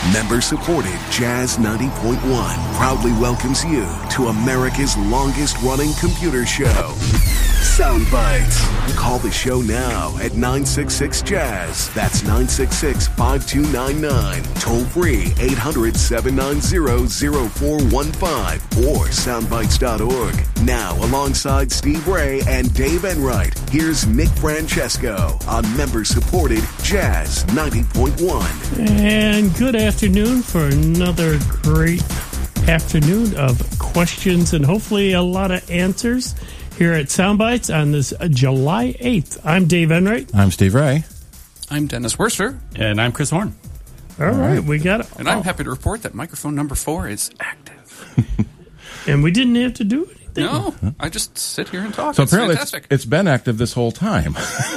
Member-supported Jazz 90.1 proudly welcomes you to America's longest-running computer show, Sound Bites. Call the show now at 966-JAZZ. That's 966-5299. Toll-free 800-790-0415 or soundbites.org. Now, alongside Steve Ray and Dave Enright, here's Nick Francesco on member-supported Jazz 90.1. And good afternoon for another great afternoon of questions and hopefully a lot of answers here at Soundbites on this July 8th. I'm Dave Enright. I'm Steve Ray. I'm Dennis Worster. And I'm Chris Horn. All right, we got it. And I'm happy to report that microphone number 4 is active. And we didn't have to do anything. No, I just sit here and talk. So it's apparently fantastic. it's been active this whole time.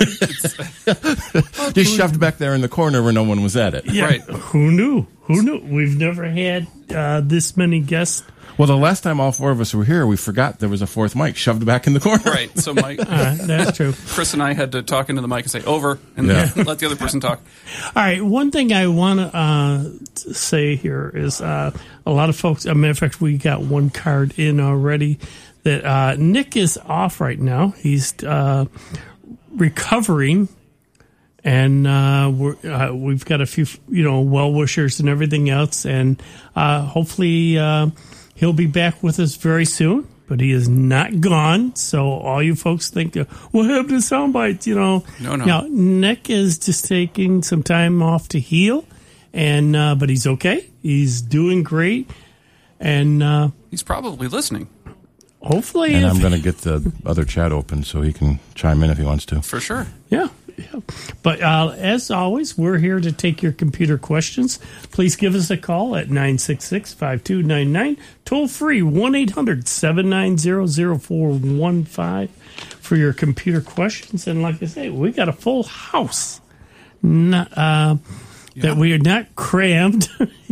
Just shoved back there in the corner where no one was at it. Yeah. Right. Who knew? We've never had this many guests. Well, the last time all four of us were here, we forgot there was a fourth mic shoved back in the corner. Right. So Mike, That's true. Chris and I had to talk into the mic and say, over, and then let the other person talk. All right, one thing I want to say here is a lot of folks, as a matter of fact, we got one card in already that Nick is off right now. He's recovering, and we've got a few, well-wishers and everything else, and hopefully he'll be back with us very soon. But he is not gone, so all you folks think, what happened to Soundbites? No. Now, Nick is just taking some time off to heal, and but he's okay. He's doing great, and He's probably listening. hopefully, And I'm going to get the other chat open so he can chime in if he wants to. For sure. Yeah. But as always, we're here to take your computer questions. Please give us a call at 966-5299. Toll free 1-800-790-0415 for your computer questions. And like I say, we got a full house. That we are not crammed,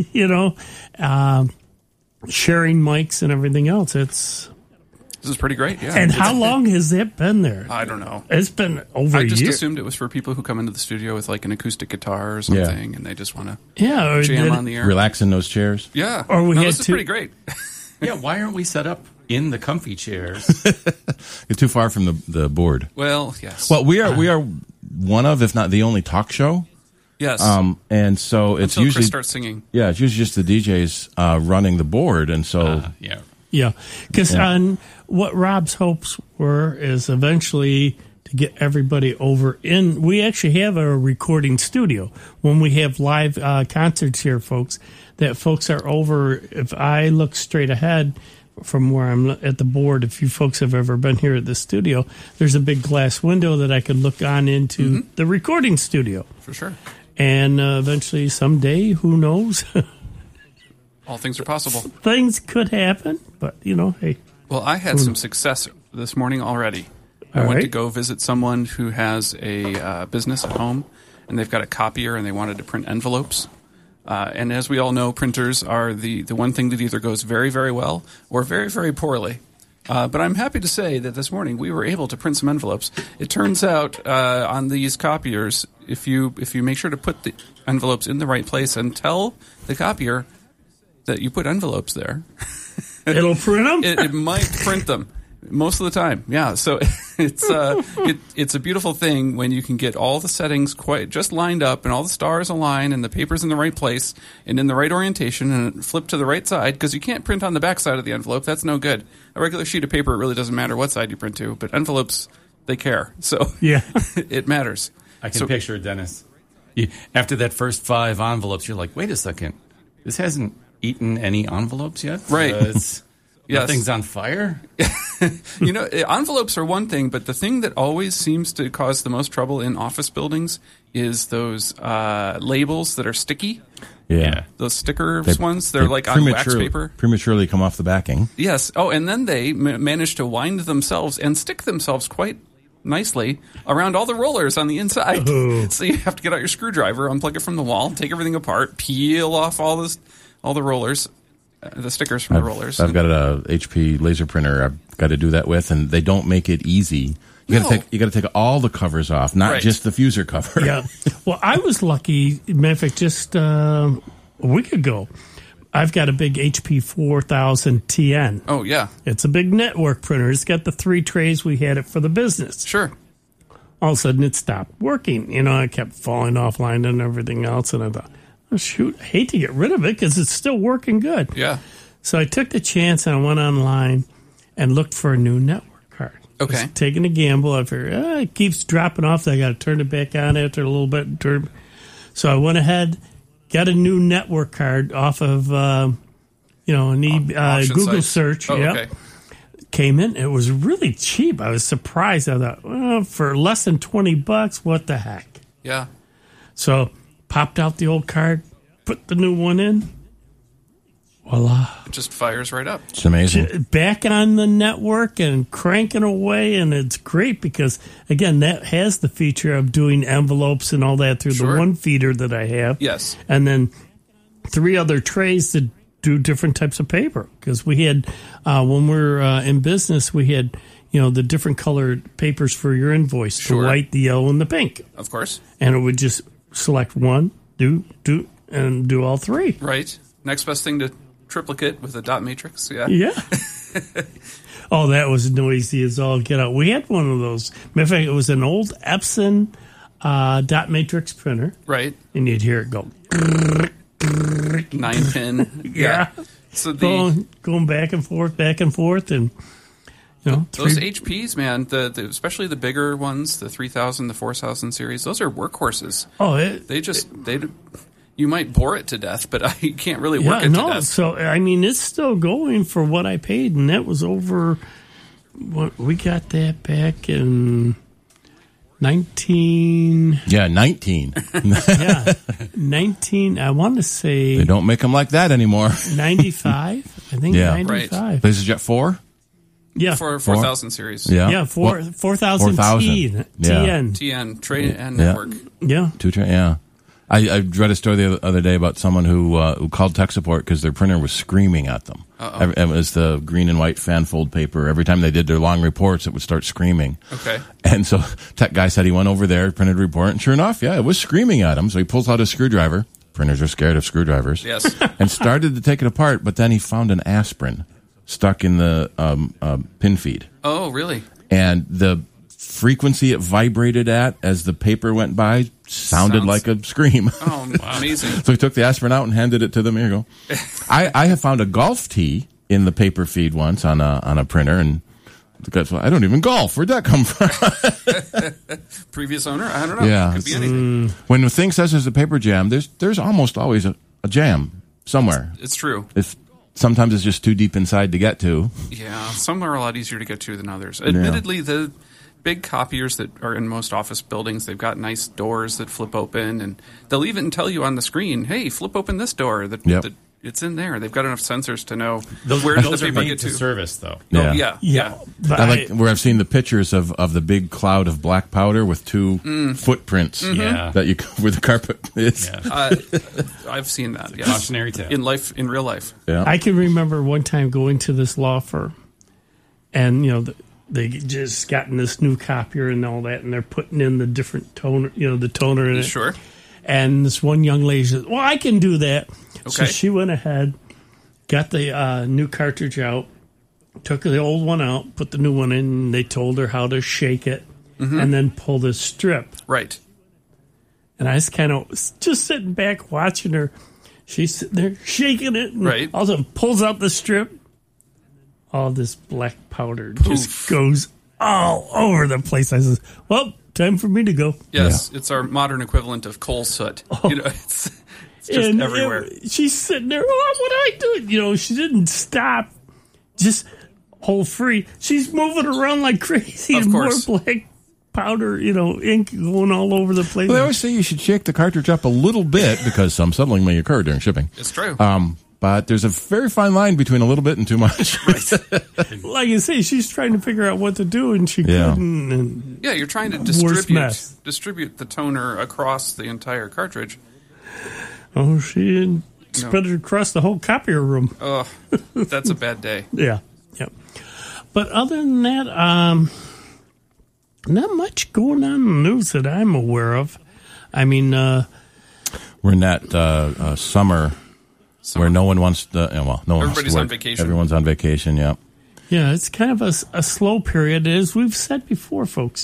sharing mics and everything else. This is pretty great, yeah. And how long has that been there? I don't know. It's been over a year. I just assumed it was for people who come into the studio with like an acoustic guitar or something, and they just want to or jam on the air. Relax in those chairs. Yeah. Or we had this is to- pretty great. Yeah, why aren't we set up in the comfy chairs? You're too far from the board. Well, yes. Well, we are one of, if not the only, talk show. Yes. And so it's Until usually Chris starts singing. Yeah, it's usually just the DJs running the board, and so Yeah. Yeah, because what Rob's hopes were is eventually to get everybody over in. We actually have a recording studio when we have live concerts here, folks. That folks are over. If I look straight ahead from where I'm at the board, if you folks have ever been here at the studio, there's a big glass window that I could look on into the recording studio. For sure. And eventually, someday, who knows? All things are possible. Things could happen, but hey. Well, I had some success this morning already. I went to go visit someone who has a business at home, and they've got a copier, and they wanted to print envelopes. And as we all know, printers are the one thing that either goes very, very well or very, very poorly. But I'm happy to say that this morning we were able to print some envelopes. It turns out on these copiers, if you make sure to put the envelopes in the right place and tell the copier that you put envelopes there, It'll print them? it might print them most of the time. Yeah, so it's a beautiful thing when you can get all the settings quite just lined up and all the stars align and the paper's in the right place and in the right orientation and flip to the right side, because you can't print on the back side of the envelope. That's no good. A regular sheet of paper, it really doesn't matter what side you print to, but envelopes, they care. So Yeah. it matters. I can picture it, Dennis. After that first 5 envelopes, you're like, wait a second. This hasn't eaten any envelopes yet? Right. Yes. Nothing's on fire? Envelopes are one thing, but the thing that always seems to cause the most trouble in office buildings is those labels that are sticky. yeah. Those stickers ones, they're like on wax paper. Prematurely come off the backing. Yes. Oh, and then they manage to wind themselves and stick themselves quite nicely around all the rollers on the inside. So you have to get out your screwdriver, unplug it from the wall, take everything apart, peel off all the rollers. The stickers from the rollers. I've got a HP laser printer I've got to do that with, and they don't make it easy. You got to take all the covers off, not just the fuser cover. Yeah. Well, I was lucky. Matter of fact, just a week ago. I've got a big HP 4000 TN. Oh, yeah. It's a big network printer. It's got the 3 trays. We had it for the business. Sure. All of a sudden, it stopped working. You know, I kept falling offline and everything else. And I thought, oh, shoot, I hate to get rid of it because it's still working good. Yeah. So I took the chance and I went online and looked for a new network card. Okay. I was taking a gamble. I figured, it keeps dropping off. I got to turn it back on after a little bit. So I went ahead, got a new network card off of, an Google site. search. Oh, Yep. okay. Came in. It was really cheap. I was surprised. I thought, well, for less than $20, what the heck? Yeah. So popped out the old card, put the new one in. Voila. It just fires right up. It's amazing. Back on the network and cranking away, and it's great because, again, that has the feature of doing envelopes and all that through Sure. the one feeder that I have. Yes. And then 3 other trays to do different types of paper because we had, when we were in business, we had, the different colored papers for your invoice, Sure. the white, the yellow, and the pink. Of course. And it would just select one, do, and do all 3. Right. Next best thing to triplicate with a dot matrix. Yeah. Yeah. Oh, that was noisy as all get out. We had one of those. Matter of fact, it was an old Epson dot matrix printer. Right. And you'd hear it go. 9-pin. Yeah. So the Going back and forth. And, those HPs, man, the especially the bigger ones, the 3000, the 4000 series, those are workhorses. Oh, you might bore it to death, but you can't really work it to death. So, I mean, it's still going for what I paid, and that was over, we got that back in 19. Yeah, 19. Yeah, 19, I want to say. They don't make them like that anymore. 95, I think. Yeah. 95. This is Jet 4? Yeah. For 4000 series. Yeah. Yeah, 4,000 TN. TN, trade and network. Yeah. Yeah. I read a story the other day about someone who called tech support because their printer was screaming at them. It was the green and white fanfold paper. Every time they did their long reports, it would start screaming. Okay. And so tech guy said he went over there, printed a report, and sure enough, it was screaming at him. So he pulls out a screwdriver. Printers are scared of screwdrivers. Yes. And started to take it apart, but then he found an aspirin stuck in the pin feed. Oh, really? And the frequency it vibrated at as the paper went by sounded like a scream. Oh, amazing. So he took the aspirin out and handed it to them. Here you go. I have found a golf tee in the paper feed once on a printer, and the guy's, well, I don't even golf. Where'd that come from? Previous owner? I don't know. Yeah. Could be anything. When the thing says there's a paper jam, there's almost always a jam somewhere. It's true. Sometimes it's just too deep inside to get to. Yeah, some are a lot easier to get to than others. Admittedly, the big copiers that are in most office buildings, they've got nice doors that flip open, and they'll even tell you on the screen, hey, flip open this door. That it's in there. They've got enough sensors to know where those the are paper made get to to. service, though. Yeah. But I like where I've seen the pictures of the big cloud of black powder with 2 footprints Yeah. that where the carpet is. Yeah. I've seen that. Yes. Cautionary tale. In real life. Yeah. I can remember one time going to this law firm, and they just gotten this new copier and all that, and they're putting in the different toner, the toner in it. Sure. And this one young lady says, "Well, I can do that." So Okay. she went ahead, got the new cartridge out, took the old one out, put the new one in. And they told her how to shake it, and then pull the strip. Right. And I was kind of just sitting back watching her. She's sitting there shaking it, and Right. all of a sudden pulls out the strip. All this black powder just goes all over the place. I says, "Well, time for me to go." Yes, it's our modern equivalent of coal soot. It's just And everywhere. She's sitting there. "Oh, what do I do?" She didn't stop. Just hold free. She's moving around like crazy, Of and course. more black powder, ink going all over the place. Well, they always say you should shake the cartridge up a little bit because some settling may occur during shipping. It's true. But there's a very fine line between a little bit and too much. Like you say, she's trying to figure out what to do, and she Yeah. couldn't. And Yeah, you're trying to Worst mess. distribute the toner across the entire cartridge. she didn't spread it across the whole copier room. Oh, that's a bad day. Yeah. But other than that, not much going on in the news that I'm aware of. I mean, We're in that summer where no one wants to. Well, no one wants to Everybody's work. on vacation. Everyone's on vacation. Yeah. Yeah, it's kind of a slow period. As we've said before, folks,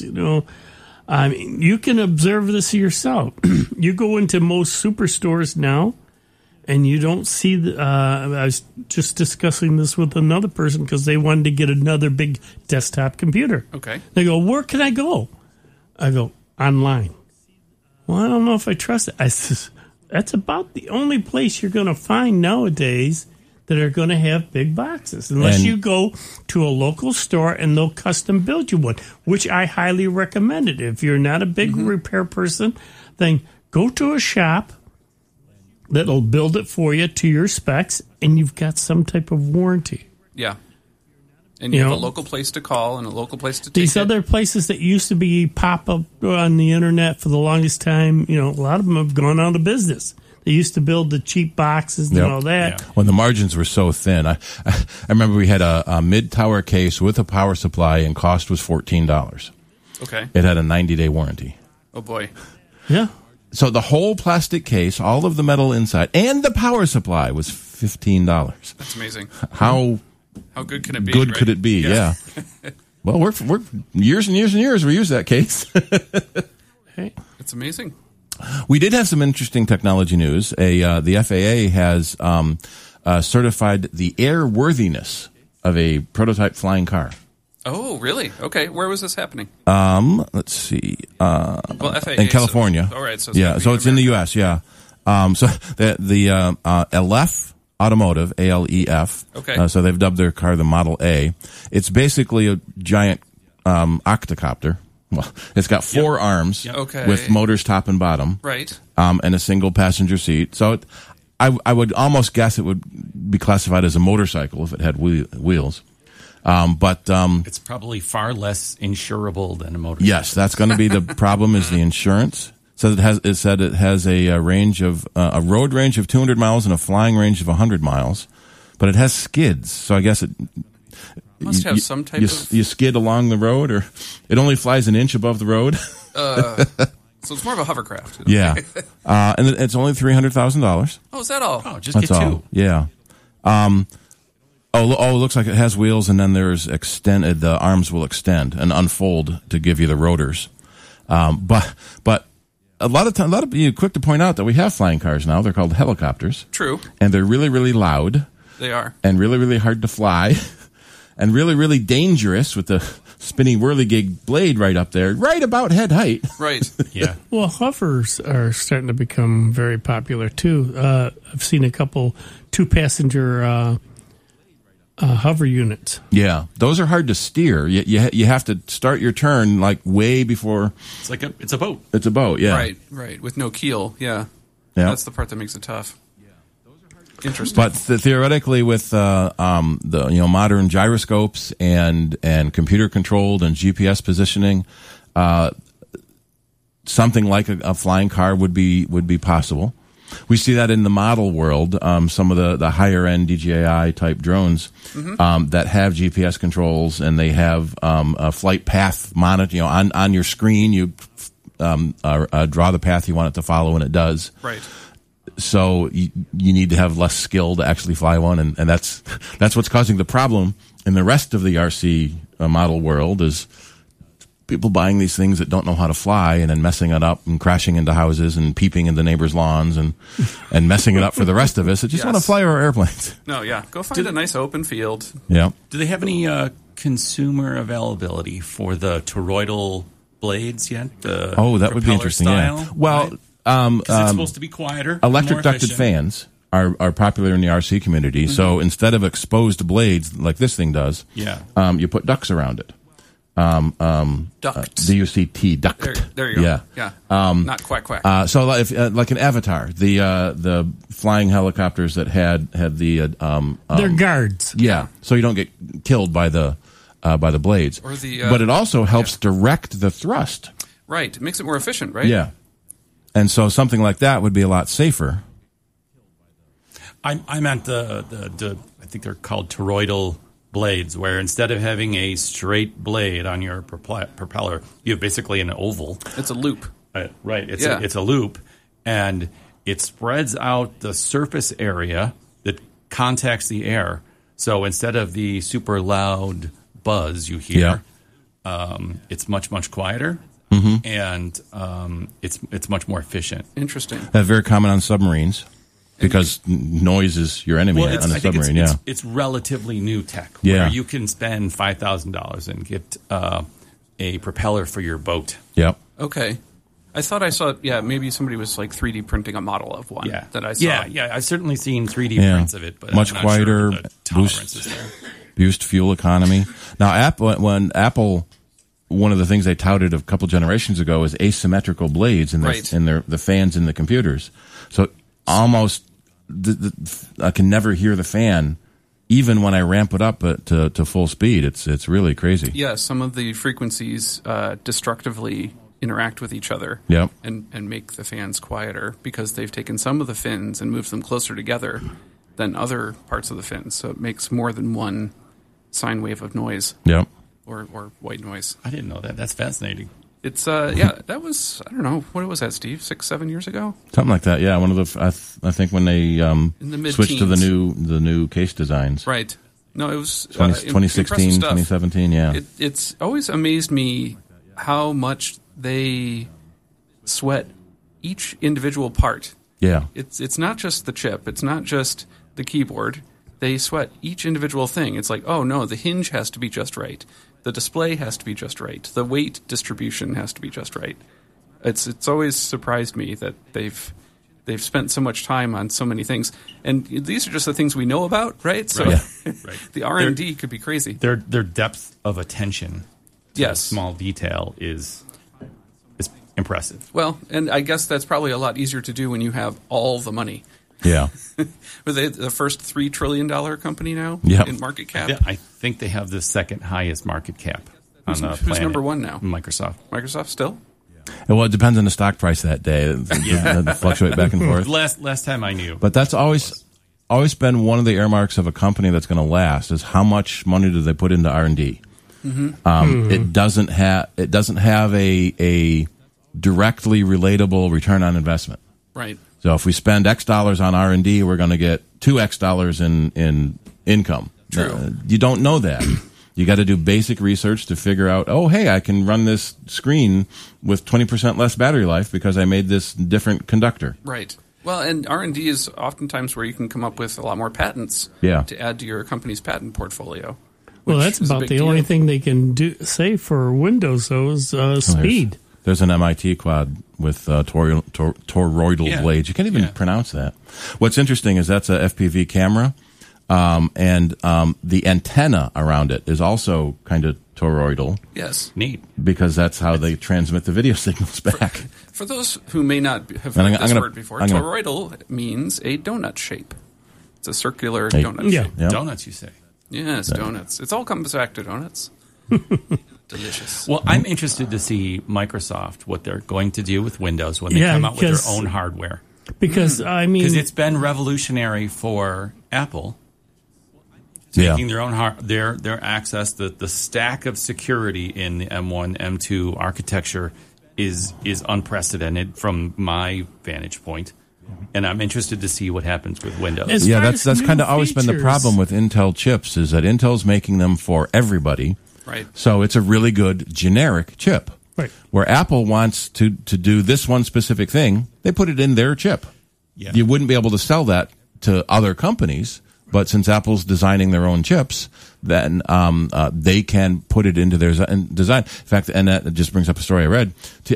I mean, you can observe this yourself. You go into most superstores now, and you don't see I was just discussing this with another person because they wanted to get another big desktop computer. Okay. They go, where can I go? I go, online. Well, I don't know if I trust it. I says, that's about the only place you're going to find nowadays that are going to have big boxes, unless you go to a local store and they'll custom build you one, which I highly recommend it. If you're not a big repair person, then go to a shop that'll build it for you to your specs, and you've got some type of warranty. Yeah. And you have a local place to call and a local place to take These other places that used to be pop-up on the internet for the longest time, a lot of them have gone out of business. They used to build the cheap boxes and all that. Yeah. When the margins were so thin. I remember we had a mid-tower case with a power supply, and cost was $14. Okay. It had a 90-day warranty. Oh, boy. Yeah. So the whole plastic case, all of the metal inside, and the power supply was $15. That's amazing. How good can it be? good right? could it be? Yeah. Well, we're years and years and years we used that case. Hey. It's amazing. We did have some interesting technology news. The FAA has certified the airworthiness of a prototype flying car. Oh, really? Okay. Where was this happening? Let's see. Well, FAA. In California. All right. So it's in the U.S. Yeah. So the Aleph Automotive, ALEF. Okay. So they've dubbed their car the Model A. It's basically a giant octocopter. Well, it's got four arms with motors top and bottom. Right. And a single passenger seat. So I would almost guess it would be classified as a motorcycle if it had wheels. But it's probably far less insurable than a motorcycle. Yes, that's going to be the problem is the insurance. So it said it has a range of a road range of 200 miles and a flying range of 100 miles, but it has skids. So I guess it must have some type of... You skid along the road, or it only flies an inch above the road. So it's more of a hovercraft. Yeah. And it's only $300,000. Oh, is that all? Oh, just That's get two. all. Yeah. It looks like it has wheels, and then there's extended. The arms will extend and unfold to give you the rotors. But a lot of you quick to point out that we have flying cars now. They're called helicopters. True. And they're really, really loud. They are. And really, really hard to fly. And really, really dangerous with the spinny whirligig blade right up there, right about head height. Right. Yeah. Well, hovers are starting to become very popular, too. I've seen a couple two-passenger hover units. Yeah, those are hard to steer. You have to start your turn like way before. It's a boat. It's a boat, yeah. Right. With no keel, yeah. Yeah. That's the part that makes it tough. Interesting. But theoretically, with the modern gyroscopes and computer controlled and GPS positioning, something like a flying car would be possible. We see that in the model world. Some of the higher end DJI type drones that have GPS controls, and they have a flight path monitor. On your screen, you draw the path you want it to follow, and it does. Right. So you need to have less skill to actually fly one, and that's what's causing the problem in the rest of the RC model world is people buying these things that don't know how to fly and then messing it up and crashing into houses and peeping into neighbors' lawns and messing it up for the rest of us that just want to fly our airplanes. No, yeah. Go find a nice open field. Yeah. Do they have any consumer availability for the toroidal blades yet? That would be interesting. Style, yeah. Well. Right? 'Cause it's supposed to be quieter. Electric more ducted efficient. fans are popular in the RC community. So instead of exposed blades like this thing does, you put ducts around it. Ducts. DUCT, duct. There you go. Yeah. Not quack. So if like an Avatar, the flying helicopters that had the They're guards. Yeah. So you don't get killed by the blades. Or but it also helps direct the thrust. Right. It makes it more efficient, right? Yeah. And so something like that would be a lot safer. I meant the I think they're called toroidal blades, where instead of having a straight blade on your propeller, you have basically an oval. It's a loop. Right. It's a loop, and it spreads out the surface area that contacts the air. So instead of the super loud buzz you hear, it's much, much quieter. And it's much more efficient. Interesting. That's very common on submarines because noise is your enemy on a submarine. It's relatively new tech where you can spend $5,000 and get a propeller for your boat. Yep. Okay. I thought I saw, maybe somebody was like 3D printing a model of one that I saw. Yeah, I've certainly seen 3D prints of it, but much I'm not quieter, sure the tolerance is there. boost fuel economy. Now, when Apple, one of the things they touted a couple generations ago is asymmetrical blades in the fans in the computers. So almost I can never hear the fan, even when I ramp it up to full speed. It's really crazy. Yeah, some of the frequencies destructively interact with each other and make the fans quieter because they've taken some of the fins and moved them closer together than other parts of the fins. So it makes more than one sine wave of noise. Yep. Or white noise. I didn't know that. That's fascinating. It's that was, I don't know, what was that, Steve? 6-7 years ago? Something like that. Yeah, one of the I think when they switched to the new case designs. Right. No, it was 2016, 2017. Yeah. It's always amazed me how much they sweat each individual part. Yeah. It's not just the chip. It's not just the keyboard. They sweat each individual thing. It's like, oh no, the hinge has to be just right. The display has to be just right. The weight distribution has to be just right. It's always surprised me that they've spent so much time on so many things, and these are just the things we know about, right? So the R&D could be crazy. Their depth of attention to a small detail is impressive. Well, and I guess that's probably a lot easier to do when you have all the money. Yeah. Were they the first $3 trillion company now in market cap? Yeah, I think they have the second highest market cap on the planet. Who's number one now? Microsoft. Microsoft still? Well, it depends on the stock price that day. They fluctuate back and forth. Last time I knew. But that's always been one of the earmarks of a company that's going to last is how much money do they put into R&D. It doesn't have a directly relatable return on investment. Right. So if we spend X dollars on R&D, we're going to get 2X dollars in income. True. You don't know that. You got to do basic research to figure out, oh, hey, I can run this screen with 20% less battery life because I made this different conductor. Right. Well, and R&D is oftentimes where you can come up with a lot more patents to add to your company's patent portoroidal. Well, that's about the only thing they can say for Windows, though, is speed. There's an MIT quad with toroidal blades. You can't even pronounce that. What's interesting is that's a FPV camera, and the antenna around it is also kind of toroidal. Yes. Neat. Because that's how they transmit the video signals back. For those who may not have heard this word before, toroidal means a donut shape. It's a circular donut shape. Yep. Donuts, you say? Yes, donuts. It all comes back to donuts. Delicious. Well, I'm interested to see Microsoft, what they're going to do with Windows when they come out with their own hardware. Because, because it's been revolutionary for Apple taking their own their access. The stack of security in the M1, M2 architecture is unprecedented from my vantage point. And I'm interested to see what happens with Windows. That's kind of always been the problem with Intel chips is that Intel's making them for everybody. Right. So it's a really good generic chip. Right. Where Apple wants to do this one specific thing, they put it in their chip. Yeah. You wouldn't be able to sell that to other companies, but since Apple's designing their own chips, then they can put it into their design. In fact, and that just brings up a story I read.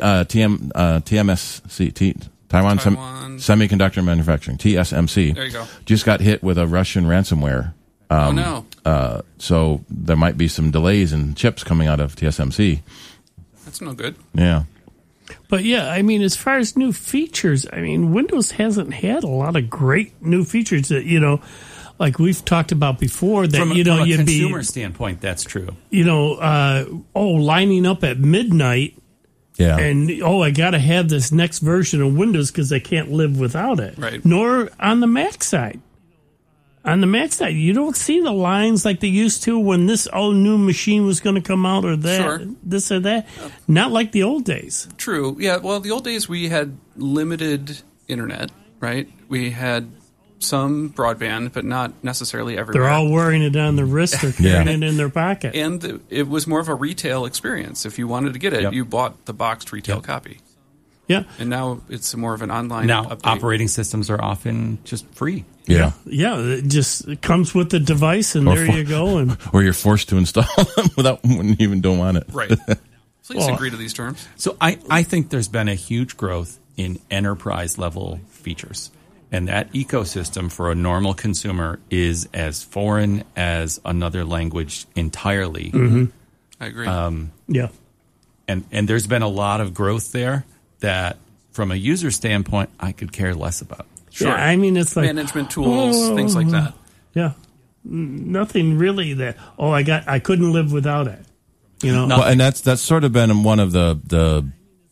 TMSC, Taiwan Semiconductor Manufacturing, TSMC. There you go. Just got hit with a Russian ransomware. Oh, no. So there might be some delays in chips coming out of TSMC. That's no good. Yeah. But as far as new features, Windows hasn't had a lot of great new features that, like we've talked about before that, from a consumer standpoint, that's true. Lining up at midnight. Yeah. And, I got to have this next version of Windows because I can't live without it. Right. Nor on the Mac side. On the Mac side, you don't see the lines like they used to when this new machine was going to come out or that, this or that. Not like the old days. True. Yeah, well, the old days we had limited internet, right? We had some broadband, but not necessarily everywhere. They're all wearing it on their wrist or carrying it in their pocket. And it was more of a retail experience. If you wanted to get it, you bought the boxed retail copy. Yeah. And now it's more of an online update. Operating systems are often just free. Yeah. It just comes with the device, and there you go. And or you're forced to install them when you even don't want it. Right. Please agree to these terms. So I think there's been a huge growth in enterprise-level features. And that ecosystem for a normal consumer is as foreign as another language entirely. Mm-hmm. I agree. And there's been a lot of growth there that, from a user standpoint, I could care less about. Sure. Yeah, I mean, it's like management tools, things like that. Yeah. Nothing really that, I couldn't live without it. You know? Well, and that's sort of been one of the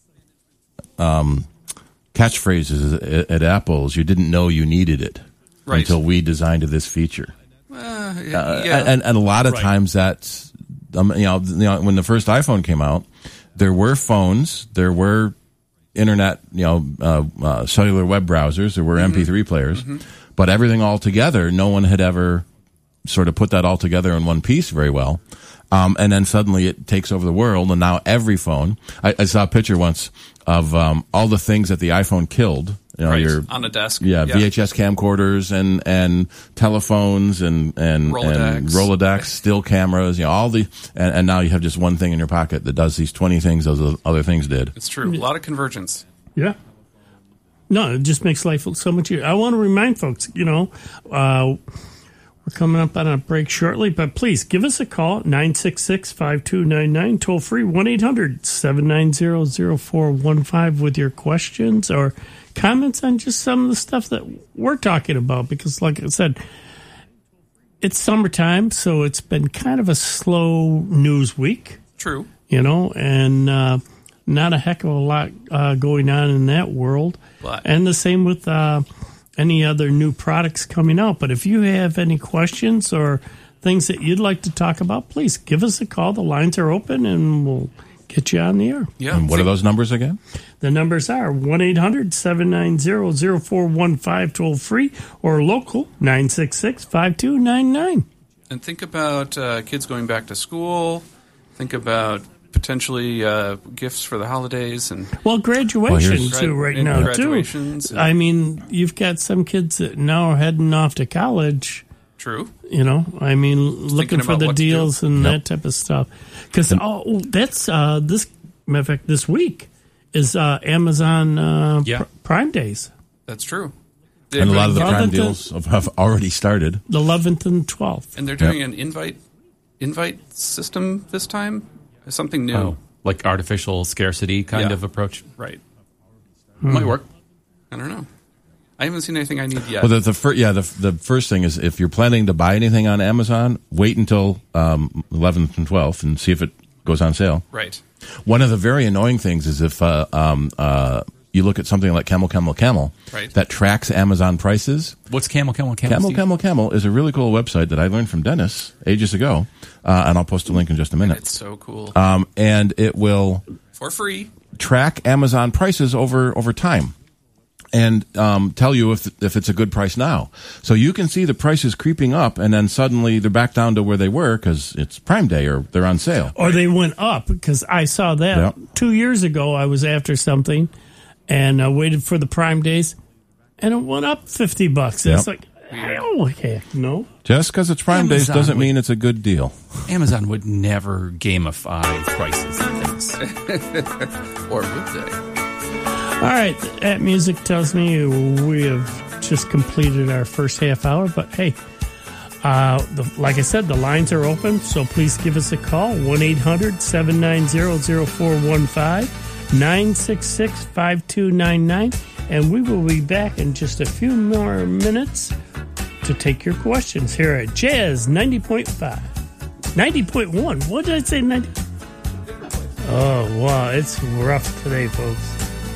catchphrases at Apple is you didn't know you needed it until we designed this feature. And a lot of times that's, when the first iPhone came out, there were phones, there were internet, cellular web browsers, there were MP3 players, but everything all together, no one had ever sort of put that all together in one piece very well. And then suddenly it takes over the world, and now every phone. I saw a picture once of all the things that the iPhone killed. Your on a desk. VHS camcorders and telephones and Rolodex, still cameras. All and now you have just one thing in your pocket that does these 20 things those other things did. It's true. A lot of convergence. Yeah. No, it just makes life so much easier. I want to remind folks, we're coming up on a break shortly, but please give us a call, 966-5299, toll free, 1-800-790-0415 with your questions or comments on just some of the stuff that we're talking about. Because like I said, it's summertime, so it's been kind of a slow news week. True. And not a heck of a lot going on in that world. And the same with any other new products coming out. But if you have any questions or things that you'd like to talk about, please give us a call. The lines are open, and we'll get you on the air. Yeah. And what are those numbers again? The numbers are 1-800-790-0415 toll free or local 966-5299. And think about kids going back to school. Think about potentially gifts for the holidays and graduation too right now too. I mean, you've got some kids that now are heading off to college. True. I mean, looking for the deals and that type of stuff. Because that's this. Matter of fact, this week is Amazon Prime Days. That's true. And a lot of the Prime deals have already started. The 11th and 12th, and they're doing an invite system this time. Something new. Like artificial scarcity kind of approach. Right. Might work. I don't know. I haven't seen anything I need yet. Well, the first thing is if you're planning to buy anything on Amazon, wait until 11th and 12th and see if it goes on sale. Right. One of the very annoying things is if you look at something like Camel that tracks Amazon prices. What's Camel? Camel is a really cool website that I learned from Dennis ages ago, and I'll post a link in just a minute. It's so cool. And it will for free track Amazon prices over time, and tell you if it's a good price now. So you can see the prices creeping up, and then suddenly they're back down to where they were because it's Prime Day or they're on sale. Or they went up, because I saw that 2 years ago. I was after something, and I waited for the Prime Days, and it went up $50. It's like, hell heck no. Just because it's Prime Days doesn't mean it's a good deal. Amazon would never gamify prices and things. Or would they? All right, that music tells me we have just completed our first half hour. But hey, like I said, the lines are open, so please give us a call, 1-800-790-0415, 966-5299, and we will be back in just a few more minutes to take your questions here at Jazz 90.5. 90.1. What did I say? 90? Oh, wow, it's rough today, folks.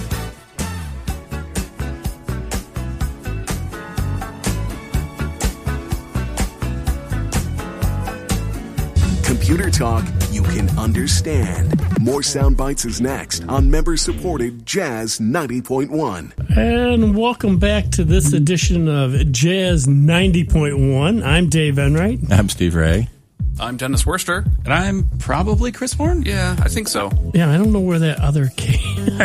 Computer talk you can understand. More Sound Bites is next on member-supported Jazz 90.1. And welcome back to this edition of Jazz 90.1. I'm Dave Enright. I'm Steve Ray. I'm Dennis Worster. And I'm probably Chris Horn? Yeah, I think so. Yeah, I don't know where that other came.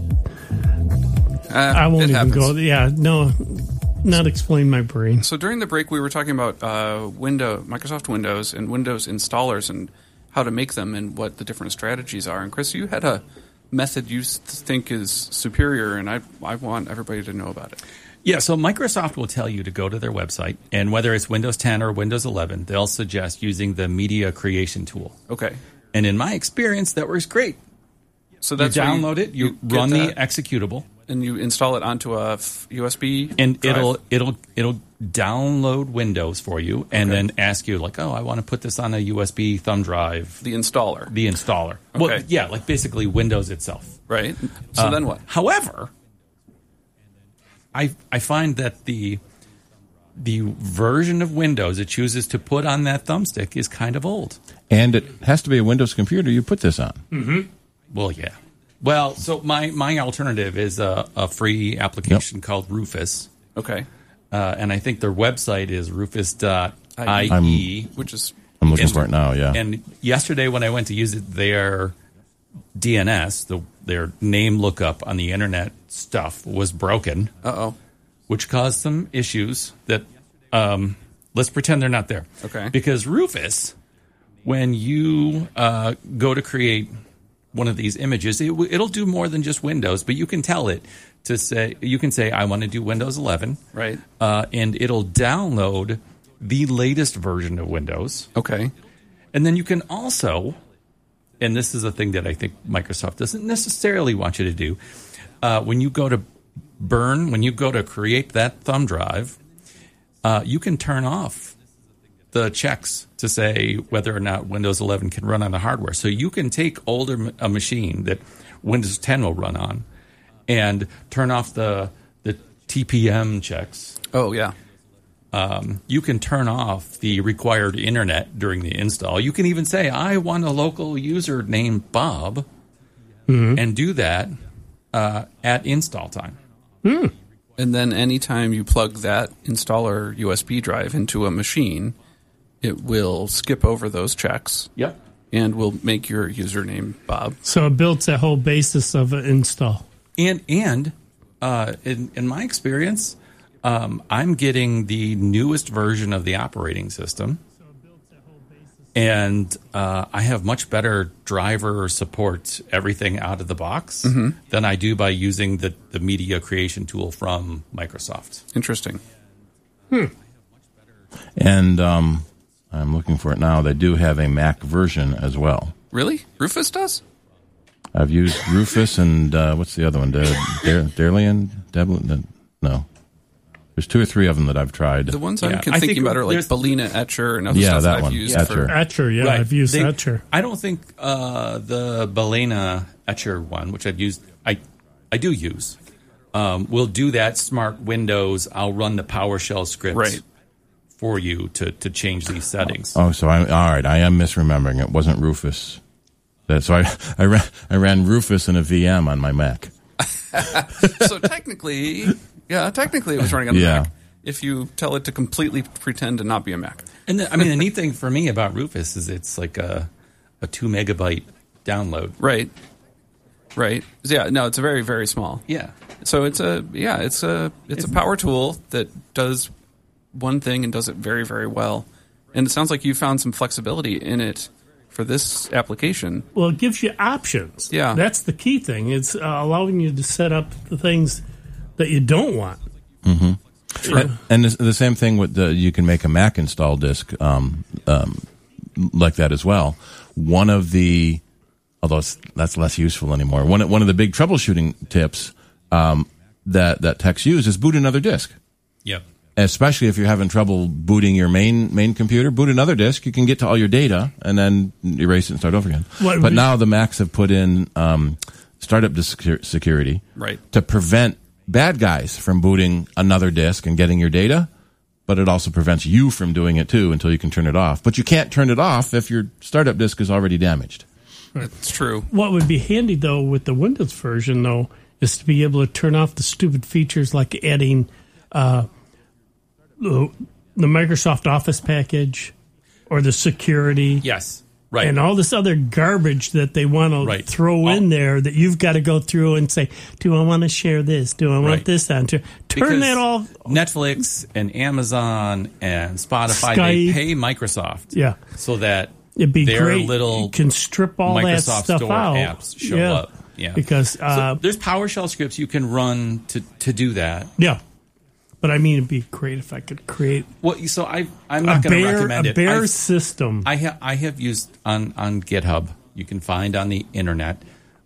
I won't even go. Yeah, no, not explain my brain. So during the break, we were talking about Microsoft Windows and Windows installers and how to make them and what the different strategies are. And Chris, you had a method you think is superior, and I want everybody to know about it. Yeah, so Microsoft will tell you to go to their website, and whether it's Windows 10 or Windows 11, they'll suggest using the media creation tool. Okay. And in my experience, that works great. So that's you download it, you run the executable, and you install it onto a USB and drive. it'll download Windows for you, and then ask you like, oh, I want to put this on a USB thumb drive. The installer. Okay. Well, yeah, like basically Windows itself. Right. So then what? However, I find that the version of Windows it chooses to put on that thumbstick is kind of old. And it has to be a Windows computer you put this on. Mm-hmm. Well, yeah. Well, so my alternative is a free application called Rufus. Okay. And I think their website is rufus.ie. Which is... I'm looking for it now, yeah. And yesterday when I went to use it, their DNS, their name lookup on the internet stuff was broken. Uh-oh. Which caused some issues that, let's pretend they're not there. Okay. Because Rufus, when you go to create one of these images, it'll do more than just Windows, but you can tell it to say, I want to do Windows 11. Right. And it'll download the latest version of Windows. Okay. And then you can also, and this is a thing that I think Microsoft doesn't necessarily want you to do, when you go to create that thumb drive, you can turn off the checks to say whether or not Windows 11 can run on the hardware. So you can take a machine that Windows 10 will run on and turn off the TPM checks. Oh, yeah. You can turn off the required internet during the install. You can even say, I want a local user named Bob, and do that at install time. Mm. And then anytime you plug that installer USB drive into a machine, it will skip over those checks. Yep. And will make your username Bob. So it builds that whole basis of an install. And in my experience, I'm getting the newest version of the operating system. And I have much better driver support everything out of the box than I do by using the media creation tool from Microsoft. Interesting. And I'm looking for it now. They do have a Mac version as well. Really? Rufus does? I've used Rufus and what's the other one? Debian? No. There's 2 or 3 of them that I've tried. The ones I'm thinking about are like Balena Etcher and other stuff that I've used. Etcher, yeah, right. I've used Etcher. I don't think the Balena Etcher one, which I've used, I do use, will do that smart Windows. I'll run the PowerShell script for you to change these settings. Oh, so all right. I am misremembering. It wasn't Rufus. So I ran Rufus in a VM on my Mac. So technically it was running on the Mac. If you tell it to completely pretend to not be a Mac. And the neat thing for me about Rufus is it's like a 2 megabyte download. Right. Yeah. No, it's very, very small. Yeah. So it's a power tool that does one thing and does it very, very well. And it sounds like you found some flexibility in it for this application. Well, it gives you options. Yeah. That's the key thing. It's allowing you to set up the things that you don't want. Mm-hmm. Sure. And the same thing with you can make a Mac install disk like that as well. One of the, although that's less useful anymore, one of the big troubleshooting tips that techs use is boot another disk. Yep. Especially if you're having trouble booting your main computer, boot another disk. You can get to all your data and then erase it and start over again. But now the Macs have put in startup disk security to prevent bad guys from booting another disk and getting your data, but it also prevents you from doing it too until you can turn it off. But you can't turn it off if your startup disk is already damaged. That's true. What would be handy, though, with the Windows version, though, is to be able to turn off the stupid features like adding the Microsoft Office package or the security. Yes. Right. And all this other garbage that they want to throw in there that you've got to go through and say, do I want to share this? Do I want this on? Turn that off. Netflix and Amazon and Spotify, Skype. they pay Microsoft so that it'd be their great. little You can strip all Microsoft that stuff Store out. apps show up. Yeah. Because so there's PowerShell scripts you can run to do that. Yeah. But I mean, it'd be great if I could create. Well, so I'm not going to recommend it. A bare system. I have used on GitHub. You can find on the internet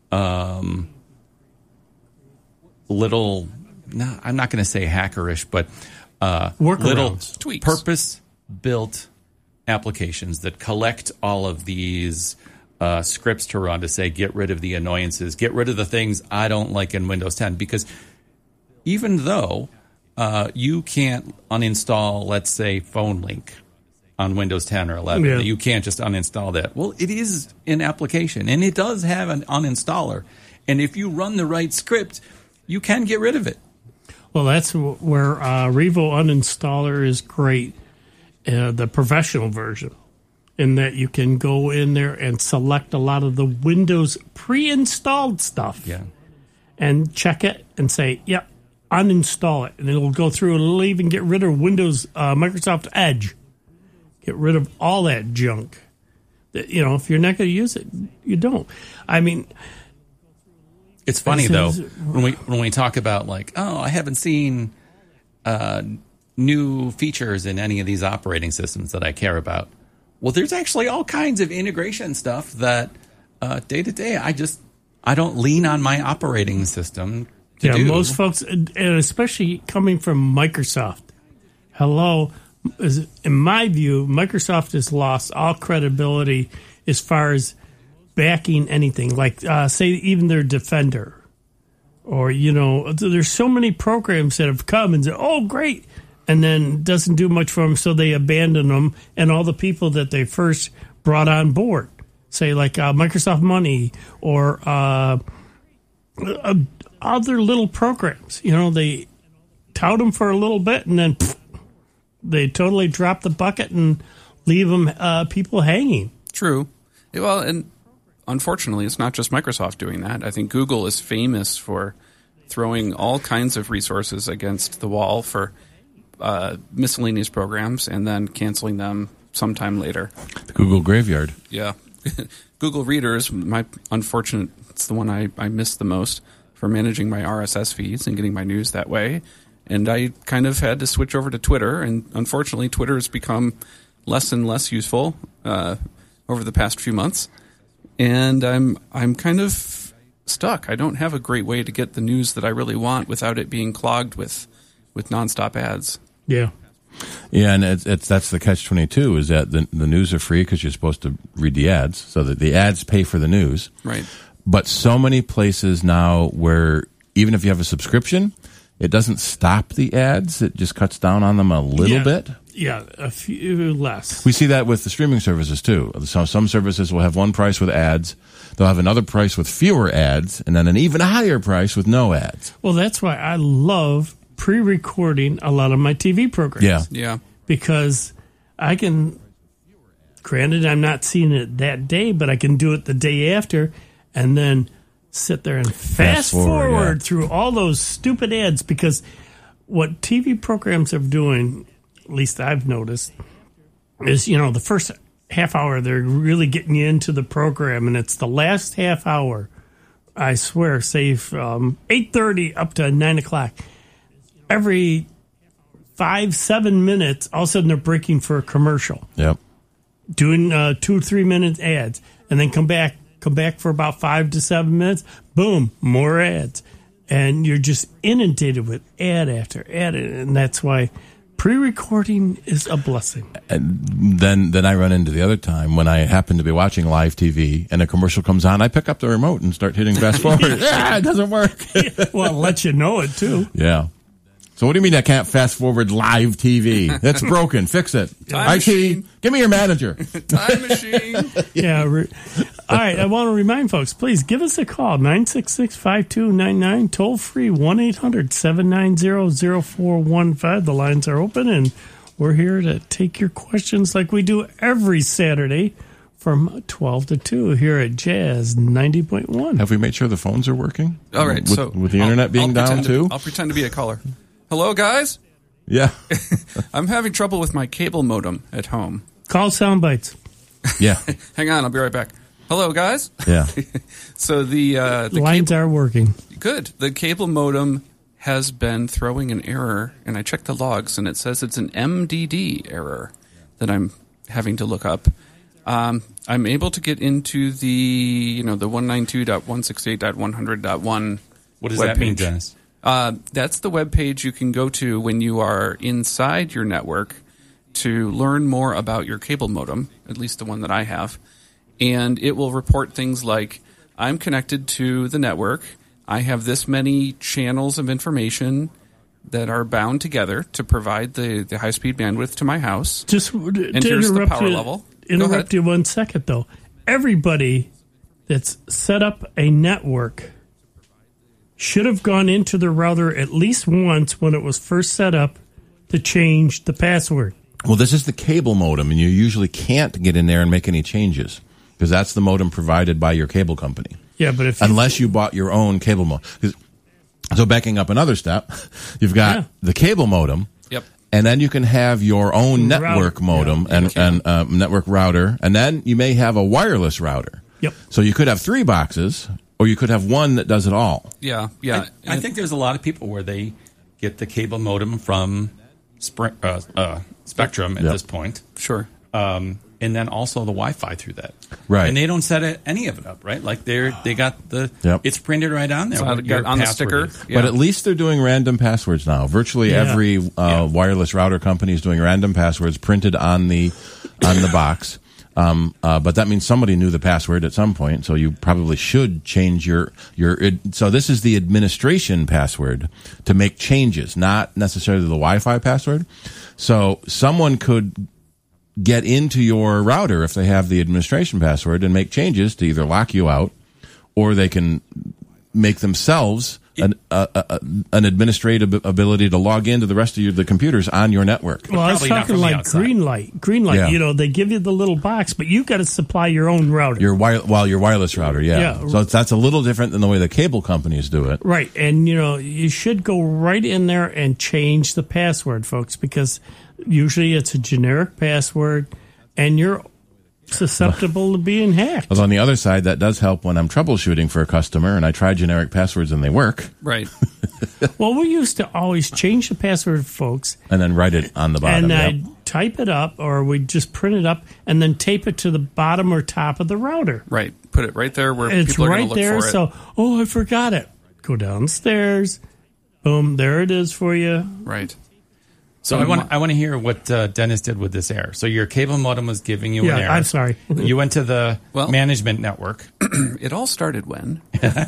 little. No, I'm not going to say hackerish, but little tweaks, purpose-built applications that collect all of these scripts to run to say, get rid of the annoyances, get rid of the things I don't like in Windows 10, because even though you can't uninstall, let's say, PhoneLink on Windows 10 or 11. Yeah. You can't just uninstall that. Well, it is an application, and it does have an uninstaller. And if you run the right script, you can get rid of it. Well, that's where Revo Uninstaller is great, the professional version, in that you can go in there and select a lot of the Windows pre-installed stuff and check it and say, yep. Uninstall it, and it'll go through and it'll even get rid of Windows, Microsoft Edge. Get rid of all that junk. You know, if you're not going to use it, you don't. I mean, it's funny though when we talk about like, oh, I haven't seen new features in any of these operating systems that I care about. Well, there's actually all kinds of integration stuff that day to day I don't lean on my operating system. Most folks, and especially coming from Microsoft. Hello, in my view, Microsoft has lost all credibility as far as backing anything. Like, say, even their Defender. Or, there's so many programs that have come and said, oh, great, and then doesn't do much for them, so they abandon them, and all the people that they first brought on board. Say, like Microsoft Money or other little programs, they tout them for a little bit and then they totally drop the bucket and leave them people hanging. True. Well, and unfortunately, it's not just Microsoft doing that. I think Google is famous for throwing all kinds of resources against the wall for miscellaneous programs and then canceling them sometime later. The Google graveyard. Yeah. Google Readers, it's the one I miss the most for managing my RSS feeds and getting my news that way. And I kind of had to switch over to Twitter, and unfortunately Twitter has become less and less useful over the past few months. And I'm kind of stuck. I don't have a great way to get the news that I really want without it being clogged with nonstop ads. Yeah. Yeah, and that's the catch-22 is that the news are free because you're supposed to read the ads, so that the ads pay for the news. Right. But so many places now where even if you have a subscription, it doesn't stop the ads. It just cuts down on them a little bit. Yeah, a few less. We see that with the streaming services, too. So some services will have one price with ads. They'll have another price with fewer ads, and then an even higher price with no ads. Well, that's why I love pre-recording a lot of my TV programs. Yeah. Because I can, granted, I'm not seeing it that day, but I can do it the day after and then sit there and fast forward through all those stupid ads, because what TV programs are doing, at least I've noticed, is, the first half hour, they're really getting you into the program, and it's the last half hour, I swear, say from 8:30 up to 9 o'clock. Every 5-7 minutes, all of a sudden they're breaking for a commercial. Yep. Doing 2 or 3 minute ads, and then come back for about 5 to 7 minutes. Boom, more ads, and you're just inundated with ad after ad, and that's why pre-recording is a blessing. And then I run into the other time when I happen to be watching live TV and a commercial comes on. I pick up the remote and start hitting fast forward. It doesn't work. Well, it lets you know it too. Yeah. So what do you mean I can't fast forward live TV? That's broken. Fix it. IT, give me your manager. Time machine. Yeah. All right. I want to remind folks, please give us a call, 966-5299, toll free, 1-800-790-0415. The lines are open, and we're here to take your questions like we do every Saturday from 12 to 2 here at Jazz 90.1. Have we made sure the phones are working? All right. With the internet being down, too? I'll pretend to be a caller. Hello, guys? Yeah. I'm having trouble with my cable modem at home. Call Soundbites. Yeah. Hang on, I'll be right back. Hello, guys? Yeah. So the lines are working. Good. The cable modem has been throwing an error, and I checked the logs, and it says it's an MDD error that I'm having to look up. I'm able to get into the 192.168.100.1. What does that mean, Dennis? That's the web page you can go to when you are inside your network to learn more about your cable modem, at least the one that I have. And it will report things like, I'm connected to the network. I have this many channels of information that are bound together to provide the high-speed bandwidth to my house. Just and here's the power level. Interrupt you 1 second, though. Everybody that's set up a network should have gone into the router at least once when it was first set up to change the password. Well, this is the cable modem, and you usually can't get in there and make any changes because that's the modem provided by your cable company. Yeah, but unless you bought your own cable modem. So backing up another step, you've got the cable modem. Yep. And then you can have your own network modem and network router, and then you may have a wireless router. Yep. So you could have 3 boxes, or you could have one that does it all. Yeah. I think there's a lot of people where they get the cable modem from Spectrum at this point. Sure. And then also the Wi-Fi through that. Right. And they don't set any of it up, right? Like they got it's printed right on there. So on the sticker. Yeah. But at least they're doing random passwords now. Virtually every wireless router company is doing random passwords printed on the box. But that means somebody knew the password at some point, so you probably should change your so this is the administration password to make changes, not necessarily the Wi-Fi password. So someone could get into your router if they have the administration password and make changes to either lock you out, or they can make themselves an administrative ability to log into the rest of the computers on your network. Well, I was talking like Greenlight. Yeah. They give you the little box, but you've got to supply your own router. Your wireless router, yeah. So that's a little different than the way the cable companies do it. Right, and you should go right in there and change the password, folks, because usually it's a generic password, and you're susceptible to being hacked. Although on the other side, that does help when I'm troubleshooting for a customer and I try generic passwords and they work. Right. Well, we used to always change the password, folks. And then write it on the bottom. And I'd type it up, or we'd just print it up and then tape it to the bottom or top of the router. Right. Put it right there where it's people are going to look there, for it. So, I forgot it. Go downstairs. Boom, there it is for you. Right. So I want to hear what Dennis did with this error. So your cable modem was giving you an error. I'm sorry. You went to the management network. It all started when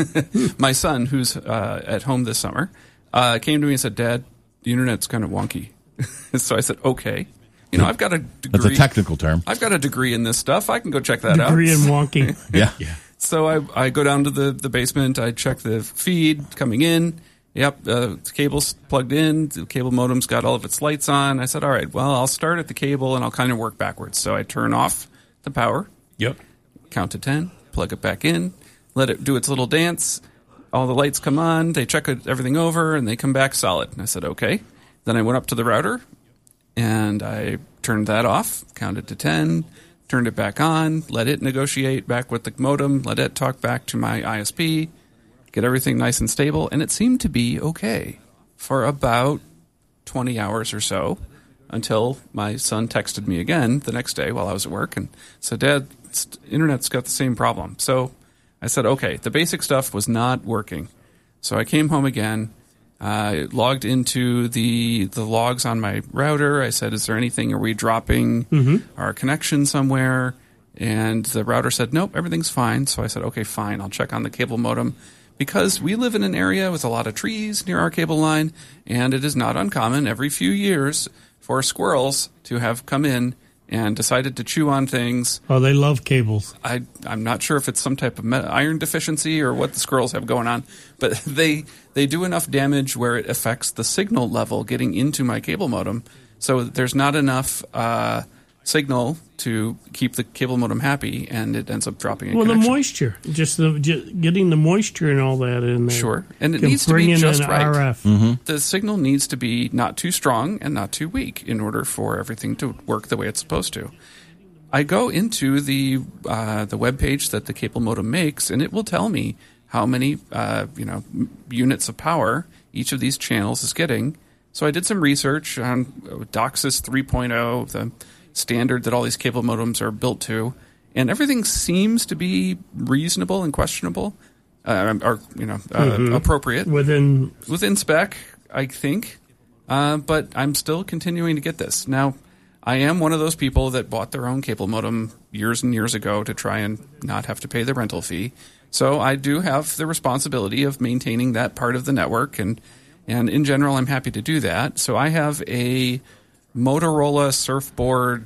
my son, who's at home this summer, came to me and said, "Dad, the internet's kind of wonky." So I said, "Okay, I've got a degree." That's a technical term. I've got a degree in this stuff. I can go check that out. Degree in wonky. Yeah. So I go down to the basement. I check the feed coming in. Yep, the cable's plugged in. The cable modem's got all of its lights on. I said, all right, well, I'll start at the cable and I'll kind of work backwards. So I turn off the power. Yep. Count to 10, plug it back in, let it do its little dance. All the lights come on. They check everything over and they come back solid. And I said, okay. Then I went up to the router and I turned that off, counted to 10, turned it back on, let it negotiate back with the modem, let it talk back to my ISP, get everything nice and stable, and it seemed to be okay for about 20 hours or so until my son texted me again the next day while I was at work and said, "Dad, internet's got the same problem." So I said, okay, the basic stuff was not working. So I came home again, logged into the logs on my router. I said, is there anything, are we dropping our connection somewhere? And the router said, nope, everything's fine. So I said, okay, fine, I'll check on the cable modem, because we live in an area with a lot of trees near our cable line, and it is not uncommon every few years for squirrels to have come in and decided to chew on things. Oh, they love cables. I'm not sure if it's some type of iron deficiency or what the squirrels have going on, but they do enough damage where it affects the signal level getting into my cable modem. So there's not enough signal to keep the cable modem happy, and it ends up dropping a connection. The moisture, just getting the moisture and all that in there. Sure, and it needs to be just right. RF. Mm-hmm. The signal needs to be not too strong and not too weak in order for everything to work the way it's supposed to. I go into the web page that the cable modem makes, and it will tell me how many units of power each of these channels is getting. So I did some research on DOCSIS 3.0, the standard that all these cable modems are built to, and everything seems to be reasonable and questionable, appropriate within spec, I think. But I'm still continuing to get this. Now, I am one of those people that bought their own cable modem years and years ago to try and not have to pay the rental fee. So I do have the responsibility of maintaining that part of the network, and in general, I'm happy to do that. So I have a Motorola Surfboard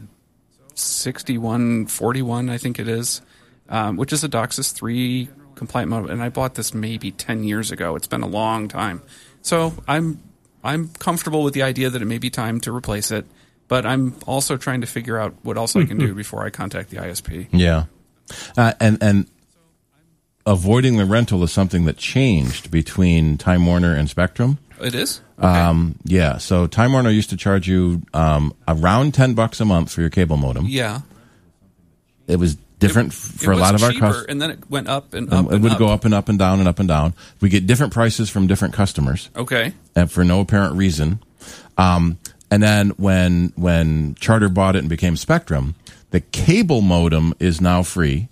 6141, I think it is, which is a DOCSIS 3 compliant modem, and I bought this maybe 10 years ago. It's been a long time. So I'm comfortable with the idea that it may be time to replace it, but I'm also trying to figure out what else I can do before I contact the ISP. Yeah. And avoiding the rental is something that changed between Time Warner and Spectrum. It is? Okay. Yeah. So Time Warner used to charge you around $10 a month for your cable modem. Yeah. It was different for a lot of our customers. And then it went up and up. It would go up and up and down and up and down. We get different prices from different customers. Okay. And for no apparent reason. And then when Charter bought it and became Spectrum, the cable modem is now free,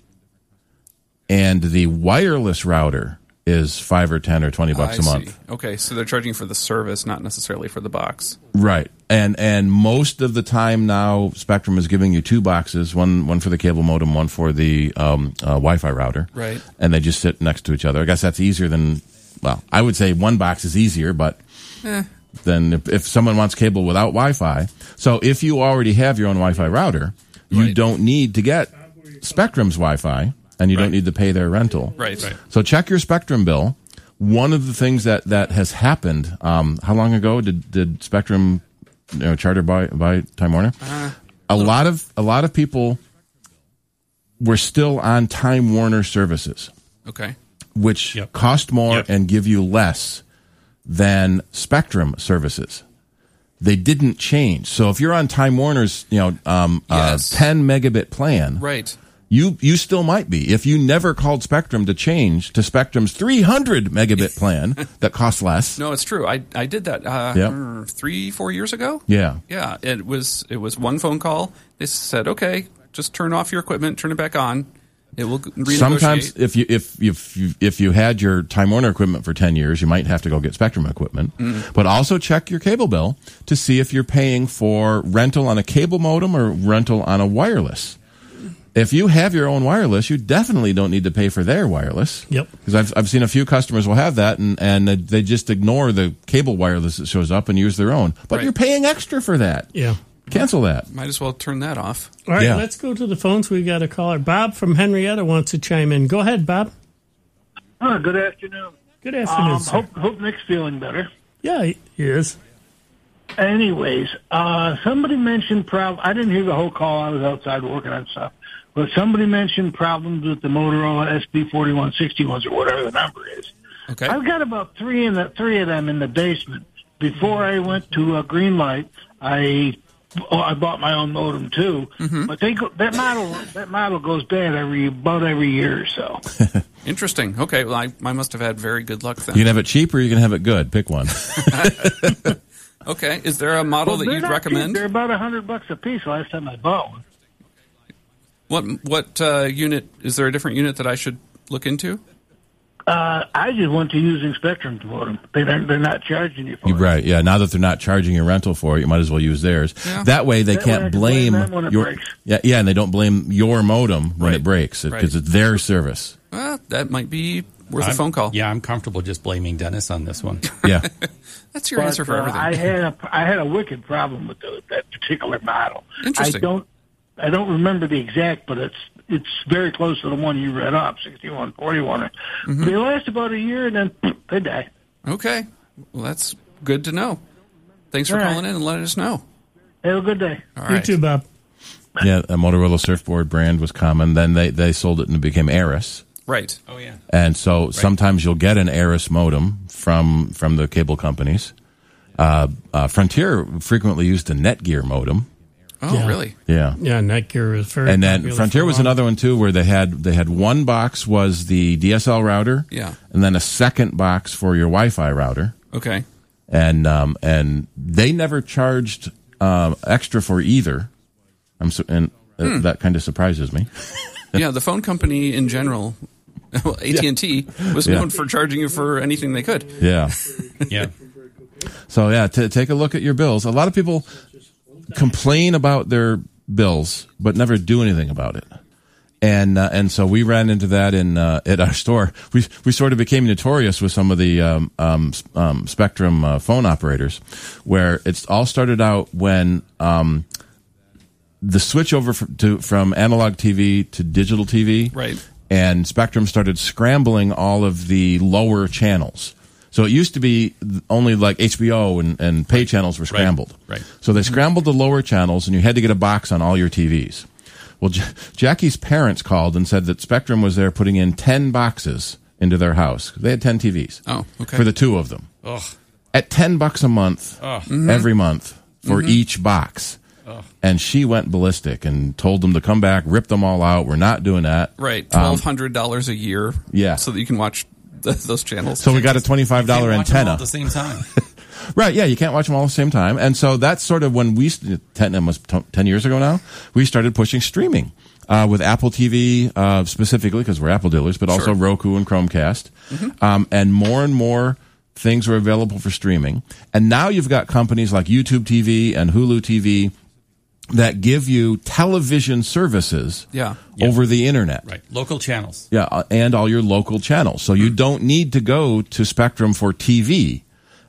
and the wireless router is $5 or $10 or $20 a month. Okay, so they're charging for the service, not necessarily for the box. Right, and most of the time now, Spectrum is giving you two boxes, one for the cable modem, one for the Wi-Fi router. Right, and they just sit next to each other. I guess that's easier than. Well, I would say one box is easier, but then if someone wants cable without Wi-Fi, so if you already have your own Wi-Fi router, you don't need to get Spectrum's Wi-Fi. And you don't need to pay their rental. Right. So check your Spectrum bill. One of the things that has happened, how long ago did Spectrum Charter buy Time Warner? A lot of people were still on Time Warner services. Okay. Which cost more and give you less than Spectrum services. They didn't change. So if you're on Time Warner's 10 megabit plan, right. You still might be if you never called Spectrum to change to Spectrum's 300 megabit plan that costs less. No, it's true. I did that 3-4 years ago. Yeah. It was one phone call. They said, "Okay, just turn off your equipment, turn it back on. It will renegotiate." Sometimes if you had your Time Warner equipment for 10 years, you might have to go get Spectrum equipment. But also check your cable bill to see if you're paying for rental on a cable modem or rental on a wireless. If you have your own wireless, you definitely don't need to pay for their wireless. Yep. Because I've seen a few customers will have that, and they just ignore the cable wireless that shows up and use their own. But you're paying extra for that. Yeah. Cancel that. Might as well turn that off. All right, let's go to the phones. We got a caller. Bob from Henrietta wants to chime in. Go ahead, Bob. Good afternoon. Good afternoon, sir. Hope Nick's feeling better. Yeah, he is. Anyways, somebody mentioned I didn't hear the whole call. I was outside working on stuff. But somebody mentioned problems with the Motorola SB4161s or whatever the number is. Okay. I've got about three of them in the basement. Before I went to Greenlight, I bought my own modem too. Mm-hmm. But that model goes bad about every year or so. Interesting. Okay, well I must have had very good luck then. You can have it cheap or you can have it good. Pick one. Okay. Is there a model that you'd recommend? Cheap. They're about $100 a piece last time I bought one. What unit? Is there a different unit that I should look into? I just went to using Spectrum modem. They're not charging you for it. Right, yeah. Now that they're not charging your rental for it, you might as well use theirs. Yeah. That way they can't blame your and they don't blame your modem when it breaks because it's their service. Well, that might be Worth a phone call. Yeah, I'm comfortable just blaming Dennis on this one. Yeah. That's your answer for everything. I had a wicked problem with that particular model. Interesting. I don't remember the exact, but it's very close to the one you read up, 6141. They last about a year, and then they die. Okay. Well, that's good to know. Thanks for calling in and letting us know. Have a good day. All right. You too, Bob. Yeah, a Motorola surfboard brand was common. Then they sold it and it became Aris. Right. Oh, yeah. And so sometimes you'll get an Aris modem from the cable companies. Frontier frequently used a Netgear modem. Oh, really? Yeah. Yeah, Netgear is very And then popular Frontier was another one too, where they had one box was the DSL router. Yeah. And then a second box for your Wi-Fi router. Okay. And they never charged extra for either. That kind of surprises me. Yeah, the phone company in general, AT&T, was known for charging you for anything they could. Yeah. Yeah. So yeah, take a look at your bills. A lot of people complain about their bills, but never do anything about it. And so we ran into that at our store. We sort of became notorious with some of the Spectrum phone operators, where it's all started out when the switch over from analog TV to digital TV, right? And Spectrum started scrambling all of the lower channels. So it used to be only like HBO and pay channels were scrambled. Right. So they scrambled the lower channels, and you had to get a box on all your TVs. Well, Jackie's parents called and said that Spectrum was there putting in 10 boxes into their house. They had 10 TVs. Oh, okay. For the two of them. Ugh. At $10 a month, every month, for each box. Ugh. And she went ballistic and told them to come back, rip them all out. We're not doing that. Right. $1,200 a year. Yeah. So that you can watch those channels. So we got a $25 antenna. All at the same time. Right, yeah, you can't watch them all at the same time. And so that's sort of when 10 years ago now, we started pushing streaming with Apple TV specifically, because we're Apple dealers, but also Roku and Chromecast. And more things are available for streaming. And now you've got companies like YouTube TV and Hulu TV that give you television services over the internet. Right. Local channels. Yeah, and all your local channels. So you don't need to go to Spectrum for TV.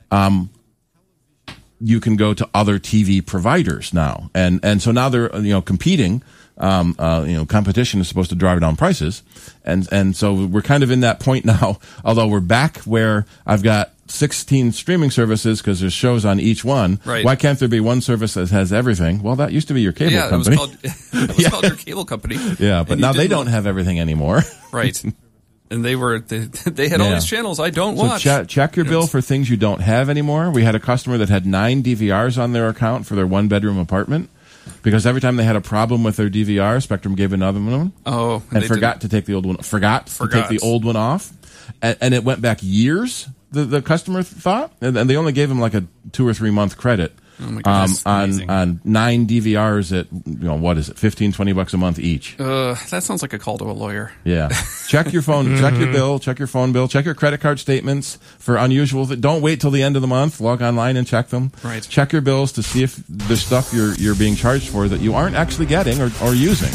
You can go to other TV providers now. And so now they're, competing. Competition is supposed to drive down prices. And so we're kind of in that point now, although we're back where I've got 16 streaming services because there's shows on each one. Right. Why can't there be one service that has everything? Well, that used to be your cable company. It was called your cable company. Yeah, but now they don't have everything anymore. Right. And they had all these channels I don't watch. So check your bill for things you don't have anymore. We had a customer that had 9 DVRs on their account for their 1-bedroom apartment. Because every time they had a problem with their DVR, Spectrum gave another one. Oh, and forgot to take the old one. Forgot to take the old one off, and it went back years. The customer thought, and they only gave him like a 2 or 3 month credit my goodness, on 9 DVRs at what is it, $15-$20 a month each. That sounds like a call to a lawyer. Yeah, check your phone, check your bill, check your phone bill, check your credit card statements for unusual. Don't wait till the end of the month. Log online and check them. Right. Check your bills to see if there's stuff you're being charged for that you aren't actually getting or using.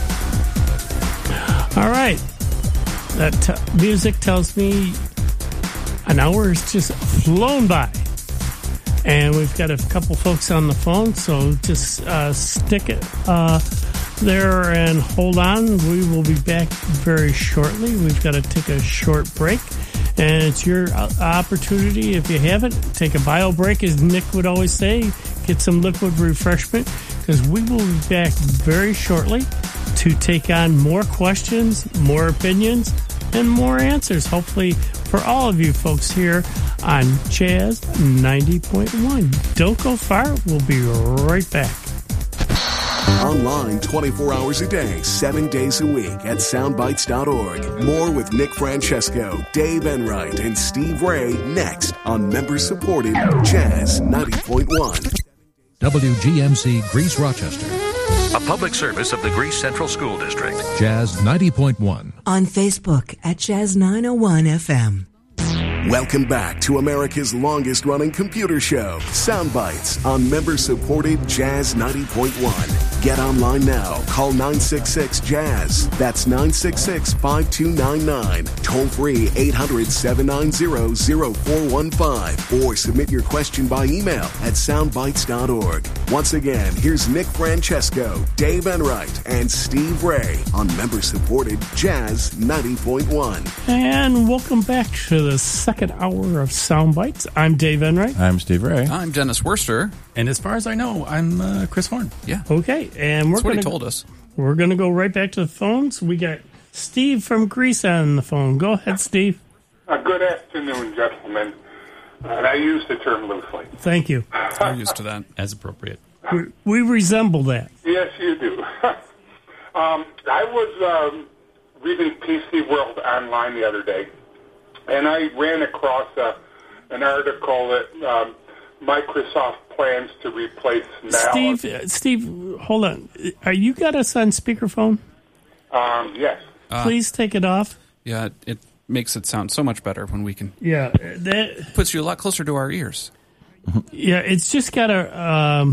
All right, that music tells me an hour has just flown by. And we've got a couple folks on the phone, so just stick it there and hold on. We will be back very shortly. We've got to take a short break. And it's your opportunity, if you haven't, take a bio break, as Nick would always say. Get some liquid refreshment, because we will be back very shortly to take on more questions, more opinions, and more answers, hopefully, for all of you folks here on Jazz 90.1. Don't go far. We'll be right back. Online 24 hours a day, 7 days a week at soundbites.org. More with Nick Francesco, Dave Enright, and Steve Ray next on member-supported Jazz 90.1. WGMC Greece Rochester. A public service of the Greece Central School District. Jazz 90.1. On Facebook at Jazz 901 FM. Welcome back to America's longest-running computer show, Soundbites, on member-supported Jazz 90.1. Get online now. Call 966-JAZZ. That's 966-5299. Toll-free 800-790-0415. Or submit your question by email at soundbites.org. Once again, here's Nick Francesco, Dave Enright, and Steve Ray on member-supported Jazz 90.1. And welcome back to the second hour of Soundbites. I'm Dave Enright. I'm Steve Ray. I'm Dennis Worster. And as far as I know, I'm Chris Horn. Yeah. Okay, and That's what he told us. We're going to go right back to the phones. We got Steve from Greece on the phone. Go ahead, Steve. Good afternoon, gentlemen. And I use the term loosely. Thank you. We're used to that. As appropriate. We resemble that. Yes, you do. I was reading PC World online the other day, and I ran across an article that Microsoft plans to replace Mail. Steve, hold on. Are you got us on speakerphone? Yes. Please take it off. Yeah, it makes it sound so much better when we can. Yeah, that Puts you a lot closer to our ears. Yeah, it's just got a.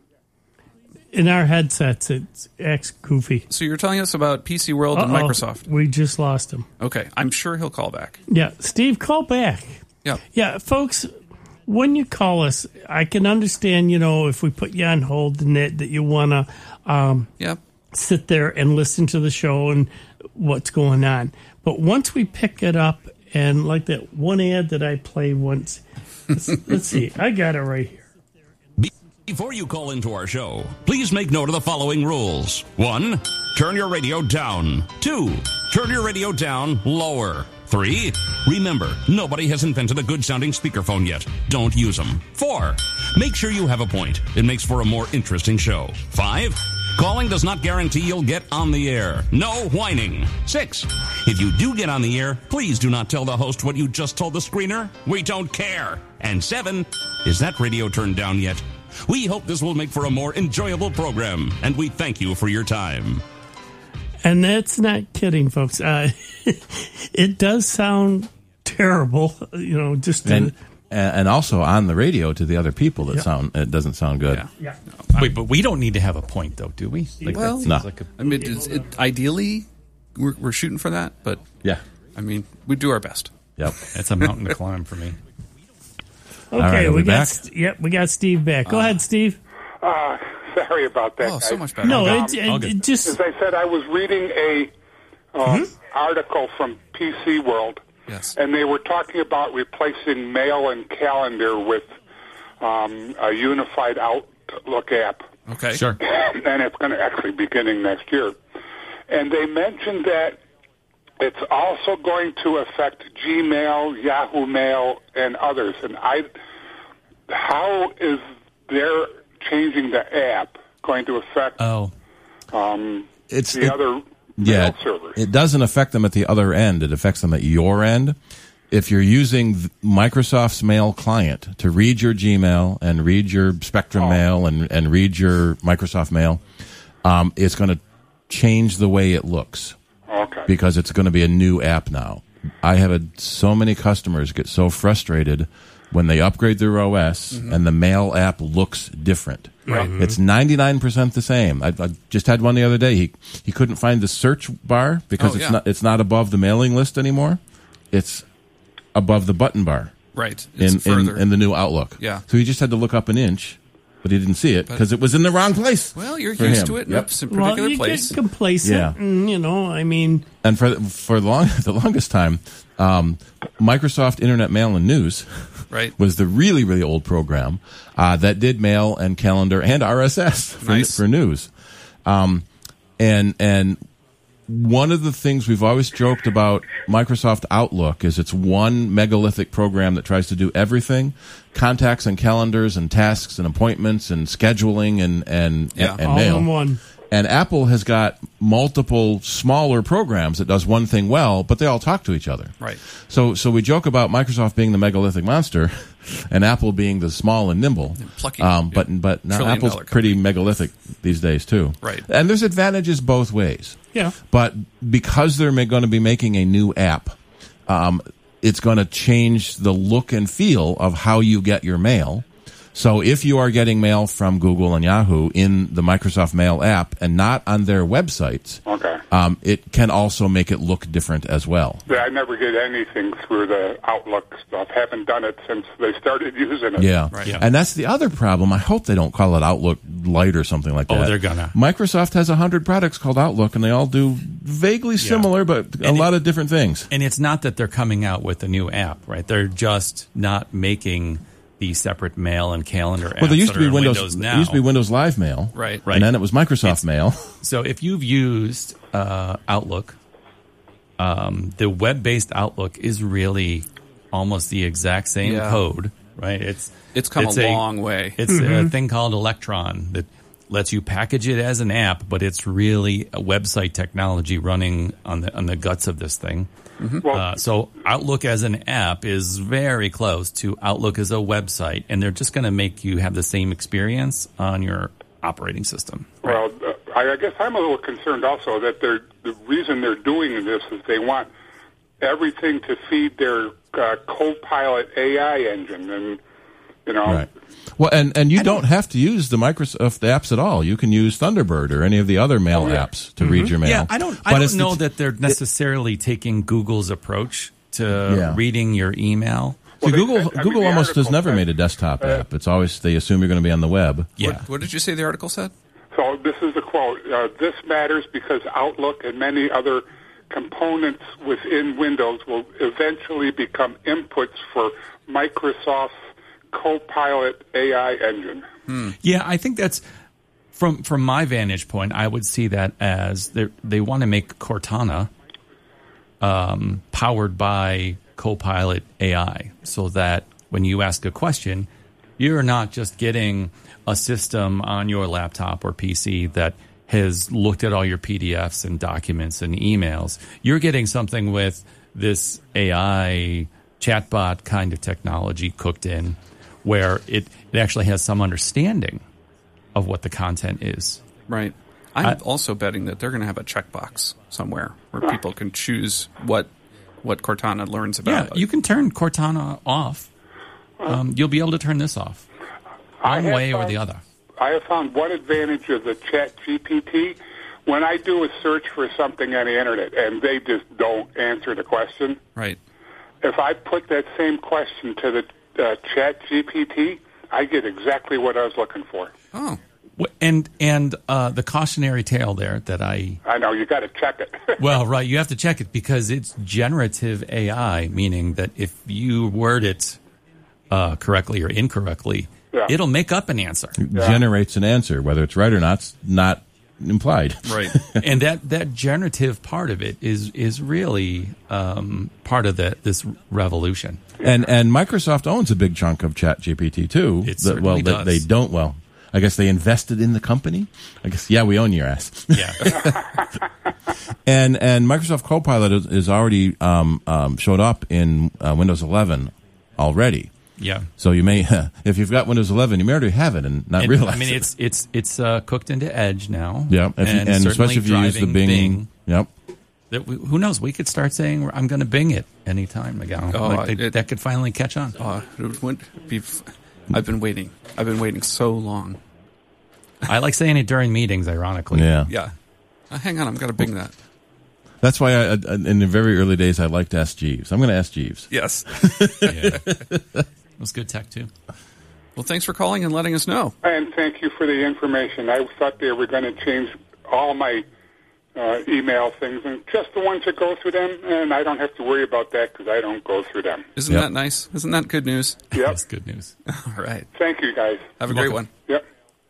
In our headsets, it acts goofy. So you're telling us about PC World and Microsoft. We just lost him. Okay, I'm sure he'll call back. Yeah, Steve, call back. Yeah. Yeah, folks, when you call us, I can understand, if we put you on hold and that you want to sit there and listen to the show and what's going on. But once we pick it up, and like that one ad that I played once, let's see, I got it right here. Before you call into our show, please make note of the following rules. 1, turn your radio down. 2, turn your radio down lower. 3, remember, nobody has invented a good-sounding speakerphone yet. Don't use them. 4, make sure you have a point. It makes for a more interesting show. 5, calling does not guarantee you'll get on the air. No whining. 6, if you do get on the air, please do not tell the host what you just told the screener. We don't care. And 7, is that radio turned down yet? We hope this will make for a more enjoyable program, and we thank you for your time. And that's not kidding, folks. It does sound terrible, and also on the radio to the other people that it doesn't sound good. Yeah. Wait, but we don't need to have a point, though, do we? Well, no. I mean, ideally, we're shooting for that, but yeah, I mean, we do our best. Yep, it's a mountain to climb for me. Okay, right, we got Steve back. Go ahead, Steve. Sorry about that. Oh, so much better. No, it just... As I said, I was reading a article from PC World, yes, and they were talking about replacing Mail and Calendar with a unified Outlook app. Okay. Sure. And it's going to actually beginning next year. And they mentioned that it's also going to affect Gmail, Yahoo Mail, and others. And how is their changing the app going to affect the other mail servers? It doesn't affect them at the other end. It affects them at your end. If you're using Microsoft's mail client to read your Gmail and read your Spectrum Mail and read your Microsoft Mail, it's going to change the way it looks. Okay. Because it's going to be a new app now. I have had so many customers get so frustrated when they upgrade their OS and the Mail app looks different. Right. It's 99% the same. I just had one the other day. He couldn't find the search bar because it's not above the mailing list anymore. It's above the button bar. Right. In the new Outlook. Yeah. So he just had to look up an inch, but he didn't see it because it was in the wrong place. Well, you're used to it in a particular place. Get complacent. Yeah. I mean... And for the longest time, Microsoft Internet Mail and News was the really, really old program that did mail and calendar and RSS for news. And one of the things we've always joked about Microsoft Outlook is it's one megalithic program that tries to do everything, contacts and calendars and tasks and appointments and scheduling and all mail. in one. And Apple has got multiple smaller programs that does one thing well, but they all talk to each other. Right. So we joke about Microsoft being the megalithic monster and Apple being the small and nimble. Plucky. But now Apple's pretty megalithic these days too. Right. And there's advantages both ways. Yeah. But because they're going to be making a new app, it's going to change the look and feel of how you get your mail. So if you are getting mail from Google and Yahoo in the Microsoft Mail app and not on their websites, it can also make it look different as well. Yeah, I never get anything through the Outlook stuff. Haven't done it since they started using it. Yeah. Right. And that's the other problem. I hope they don't call it Outlook Lite or something like that. Oh, they're gonna. Microsoft has 100 products called Outlook, and they all do vaguely similar, but a lot of different things. And it's not that they're coming out with a new app, right? They're just not making the separate mail and calendar apps. Well, there used to be Windows now. There used to be Windows Live Mail, right? And then it was Microsoft Mail. So if you've used Outlook, the web-based Outlook is really almost the exact same code, right? It's come a long way. It's a thing called Electron that lets you package it as an app, but it's really a website technology running on the guts of this thing. So Outlook as an app is very close to Outlook as a website, and they're just going to make you have the same experience on your operating system. Well, I guess I'm a little concerned also that the reason they're doing this is they want everything to feed their Copilot AI engine, and Right. Well, and you don't have to use the Microsoft apps at all. You can use Thunderbird or any of the other mail apps to read your mail. Yeah, I don't know that they're necessarily taking Google's approach to reading your email. See, Google almost has never made a desktop app. It's always they assume you're going to be on the web. Yeah. What did you say the article said? So this is the quote. This matters because Outlook and many other components within Windows will eventually become inputs for Microsoft's Copilot AI engine. Yeah, I think that's from my vantage point. I would see that as they want to make Cortana powered by Copilot AI, so that when you ask a question, you're not just getting a system on your laptop or PC that has looked at all your PDFs and documents and emails. You're getting something with this AI chatbot kind of technology cooked in, where it actually has some understanding of what the content is. Right. I'm also betting that they're going to have a checkbox somewhere where people can choose what Cortana learns about. Yeah, you can turn Cortana off. You'll be able to turn this off. One way or the other. I have found one advantage of the Chat GPT. When I do a search for something on the internet and they just don't answer the question, right? If I put that same question to the Chat GPT, I get exactly what I was looking for. Oh. And the cautionary tale there that I know, you got to check it. Well, right, you have to check it because it's generative AI, meaning that if you word it correctly or incorrectly, it'll make up an answer. It generates an answer, whether it's right or not. It's not implied. Right. And that generative part of it is really part of this revolution. And Microsoft owns a big chunk of ChatGPT too. It certainly does. They don't. Well, I guess they invested in the company. I guess we own your ass. Yeah. and Microsoft Copilot is already showed up in Windows 11 already. Yeah. So you may, if you've got Windows 11, you may already have it and not realize. I mean, it's cooked into Edge now. Yeah, and especially if you use the Bing. Yep. Who knows? We could start saying I'm going to Bing it anytime ago. That could finally catch on. I've been waiting. I've been waiting so long. I like saying it during meetings, ironically. Yeah. Yeah. Hang on, I'm going to Bing that. That's why in the very early days, I liked Ask Jeeves. I'm going to ask Jeeves. Yes. It was good tech, too. Well, thanks for calling and letting us know. And thank you for the information. I thought they were going to change all my email things, and just the ones that go through them, and I don't have to worry about that because I don't go through them. Isn't that nice? Isn't that good news? Yep. That's good news. All right. Thank you, guys. Have a great one. Yep.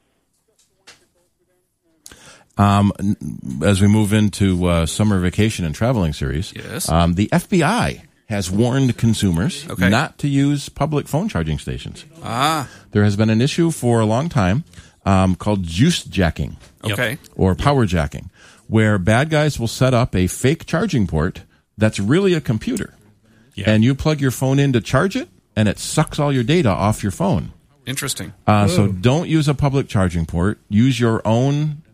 As we move into summer vacation and traveling series, yes. The FBI has warned consumers not to use public phone charging stations. There has been an issue for a long time called juice jacking, or power jacking, where bad guys will set up a fake charging port that's really a computer, and you plug your phone in to charge it, and it sucks all your data off your phone. Interesting. So don't use a public charging port. Use your own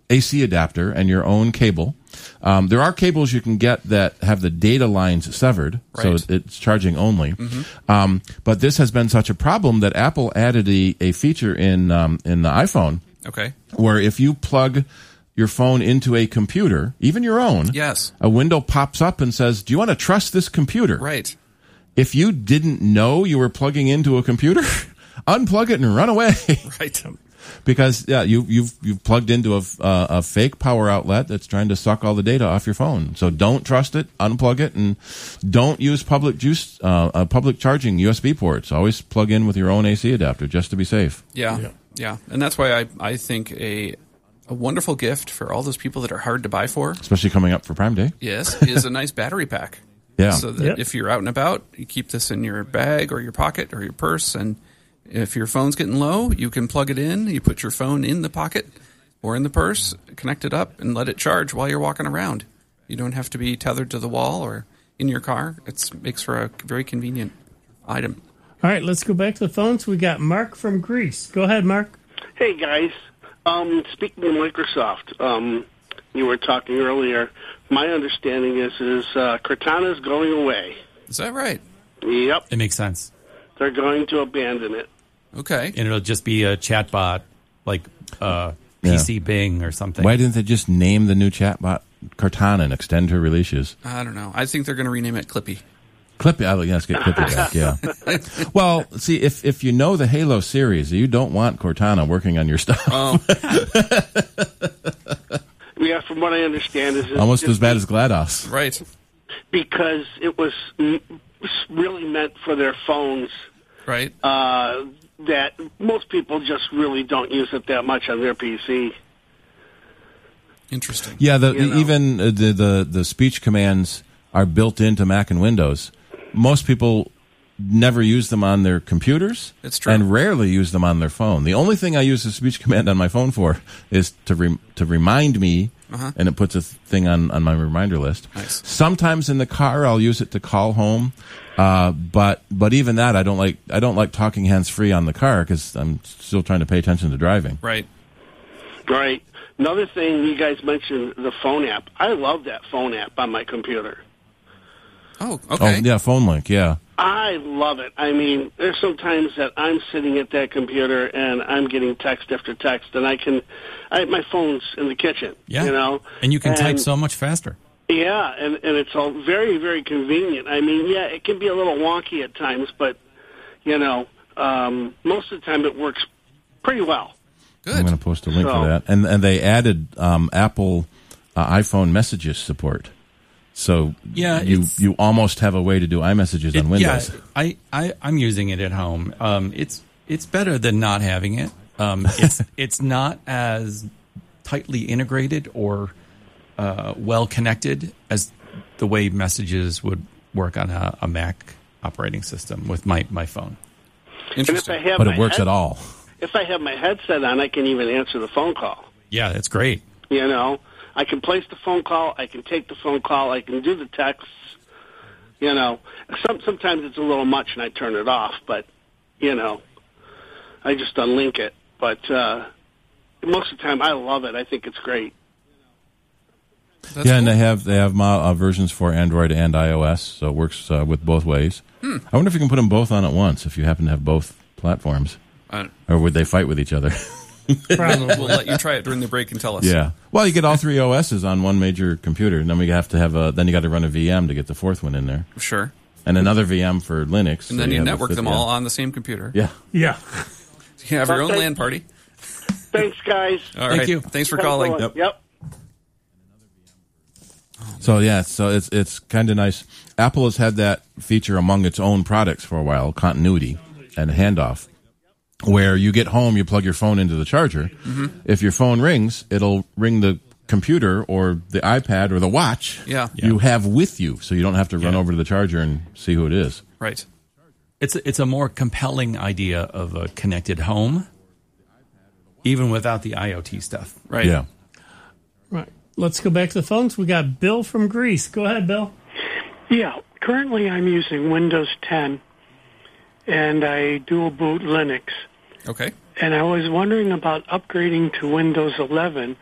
AC adapter and your own cable. There are cables you can get that have the data lines severed, so it's charging only. But this has been such a problem that Apple added a feature in the iPhone, where if you plug your phone into a computer, even your own, a window pops up and says, "Do you want to trust this computer?" Right. If you didn't know you were plugging into a computer, unplug it and run away. Right. Because you've plugged into a fake power outlet that's trying to suck all the data off your phone. So don't trust it, unplug it, and don't use public charging USB ports. Always plug in with your own AC adapter just to be safe. Yeah. And that's why I think a wonderful gift for all those people that are hard to buy for, especially coming up for Prime Day. Yes, is a nice battery pack. Yeah. So that if you're out and about, you keep this in your bag or your pocket or your purse, and if your phone's getting low, you can plug it in. You put your phone in the pocket or in the purse, connect it up, and let it charge while you're walking around. You don't have to be tethered to the wall or in your car. It makes for a very convenient item. All right, let's go back to the phones. We got Mark from Greece. Go ahead, Mark. Hey, guys. Speaking of Microsoft, you were talking earlier. My understanding is Cortana's going away. Is that right? Yep. It makes sense. They're going to abandon it. Okay. And it'll just be a chatbot like PC Bing or something. Why didn't they just name the new chatbot Cortana and extend her releases? I don't know. I think they're going to rename it Clippy. Clippy, let's get Clippy back, yeah. Well, see, if you know the Halo series, you don't want Cortana working on your stuff. Oh. Yeah, from what I understand, is almost as bad as GLaDOS. Right. Because it was really meant for their phones. Right. That most people just really don't use it that much on their PC. Interesting. Yeah, even the speech commands are built into Mac and Windows. Most people never use them on their computers. It's true. And rarely use them on their phone. The only thing I use the speech command on my phone for is to remind me, and it puts a thing on my reminder list. Nice. Sometimes in the car I'll use it to call home, but even that I don't like talking hands free on the car because I'm still trying to pay attention to driving. Right. Right. Another thing you guys mentioned, the phone app. I love that phone app on my computer. Oh, okay. Oh, yeah, Phone Link, yeah. I love it. I mean, there's some times that I'm sitting at that computer and I'm getting text after text, and my phone's in the kitchen. Yeah. You know? And you can type so much faster. Yeah, and it's all very, very convenient. I mean, yeah, it can be a little wonky at times, but, most of the time it works pretty well. Good. I'm going to post a link for that. And they added Apple iPhone messages support. So you almost have a way to do iMessages on Windows. Yeah, I'm using it at home. It's better than not having it. It's not as tightly integrated or well connected as the way messages would work on a Mac operating system with my phone. Interesting. But it works at all. If I have my headset on, I can even answer the phone call. Yeah, that's great. I can place the phone call. I can take the phone call. I can do the texts. Sometimes it's a little much and I turn it off, but, I just unlink it. But most of the time I love it. I think it's great. That's cool. And they have versions for Android and iOS, so it works with both ways. I wonder if you can put them both on at once if you happen to have both platforms. Or would they fight with each other? Probably. We'll let you try it during the break and tell us. Yeah. Well, you get all three OSs on one major computer, and then we have to have then you got to run a VM to get the fourth one in there. Sure. And another VM for Linux. And then you network them all on the same computer. Yeah. Yeah. You have your own LAN party. Thanks, guys. All right. Thank you. Thanks for calling. Yep. So it's kind of nice. Apple has had that feature among its own products for a while, continuity and handoff, where you get home, you plug your phone into the charger. Mm-hmm. If your phone rings, it'll ring the computer or the iPad or the watch you have with you, so you don't have to run over to the charger and see who it is. Right. It's a more compelling idea of a connected home, even without the IoT stuff. Right. Yeah. Right. Let's go back to the phones. We got Bill from Greece. Go ahead, Bill. Yeah. Currently, I'm using Windows 10, and I dual boot Linux. Okay. And I was wondering about upgrading to Windows 11,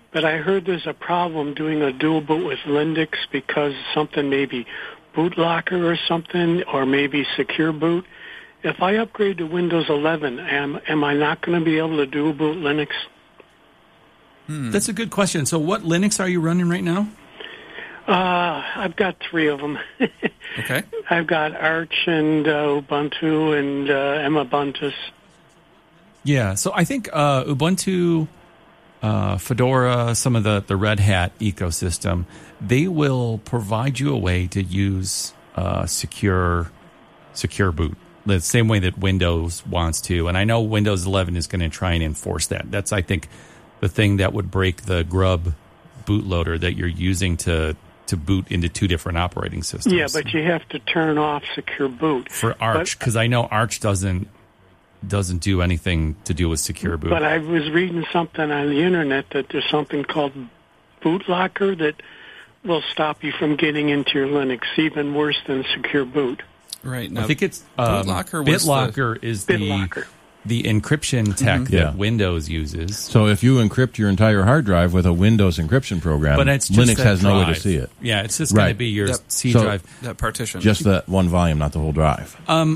but I heard there's a problem doing a dual boot with Linux because something maybe BootLocker or something, or maybe Secure Boot. If I upgrade to Windows 11, am I not going to be able to dual boot Linux? That's a good question. So what Linux are you running right now? I've got 3 of them. Okay. I've got Arch and Ubuntu and Ubuntu. Yeah, so I think Ubuntu, Fedora, some of the Red Hat ecosystem, they will provide you a way to use secure boot, the same way that Windows wants to. And I know Windows 11 is going to try and enforce that. That's, I think, the thing that would break the grub bootloader that you're using to boot into 2 different operating systems. Yeah, but you have to turn off Secure Boot. For Arch, because I know Arch doesn't do anything to do with Secure Boot. But I was reading something on the internet that there's something called BootLocker that will stop you from getting into your Linux, even worse than Secure Boot. Right. Now, I think it's BitLocker is the encryption tech that Windows uses. So if you encrypt your entire hard drive with a Windows encryption program, but it's just Linux has no way to see it. Yeah, it's just going to be your C drive. That partition. Just that one volume, not the whole drive. I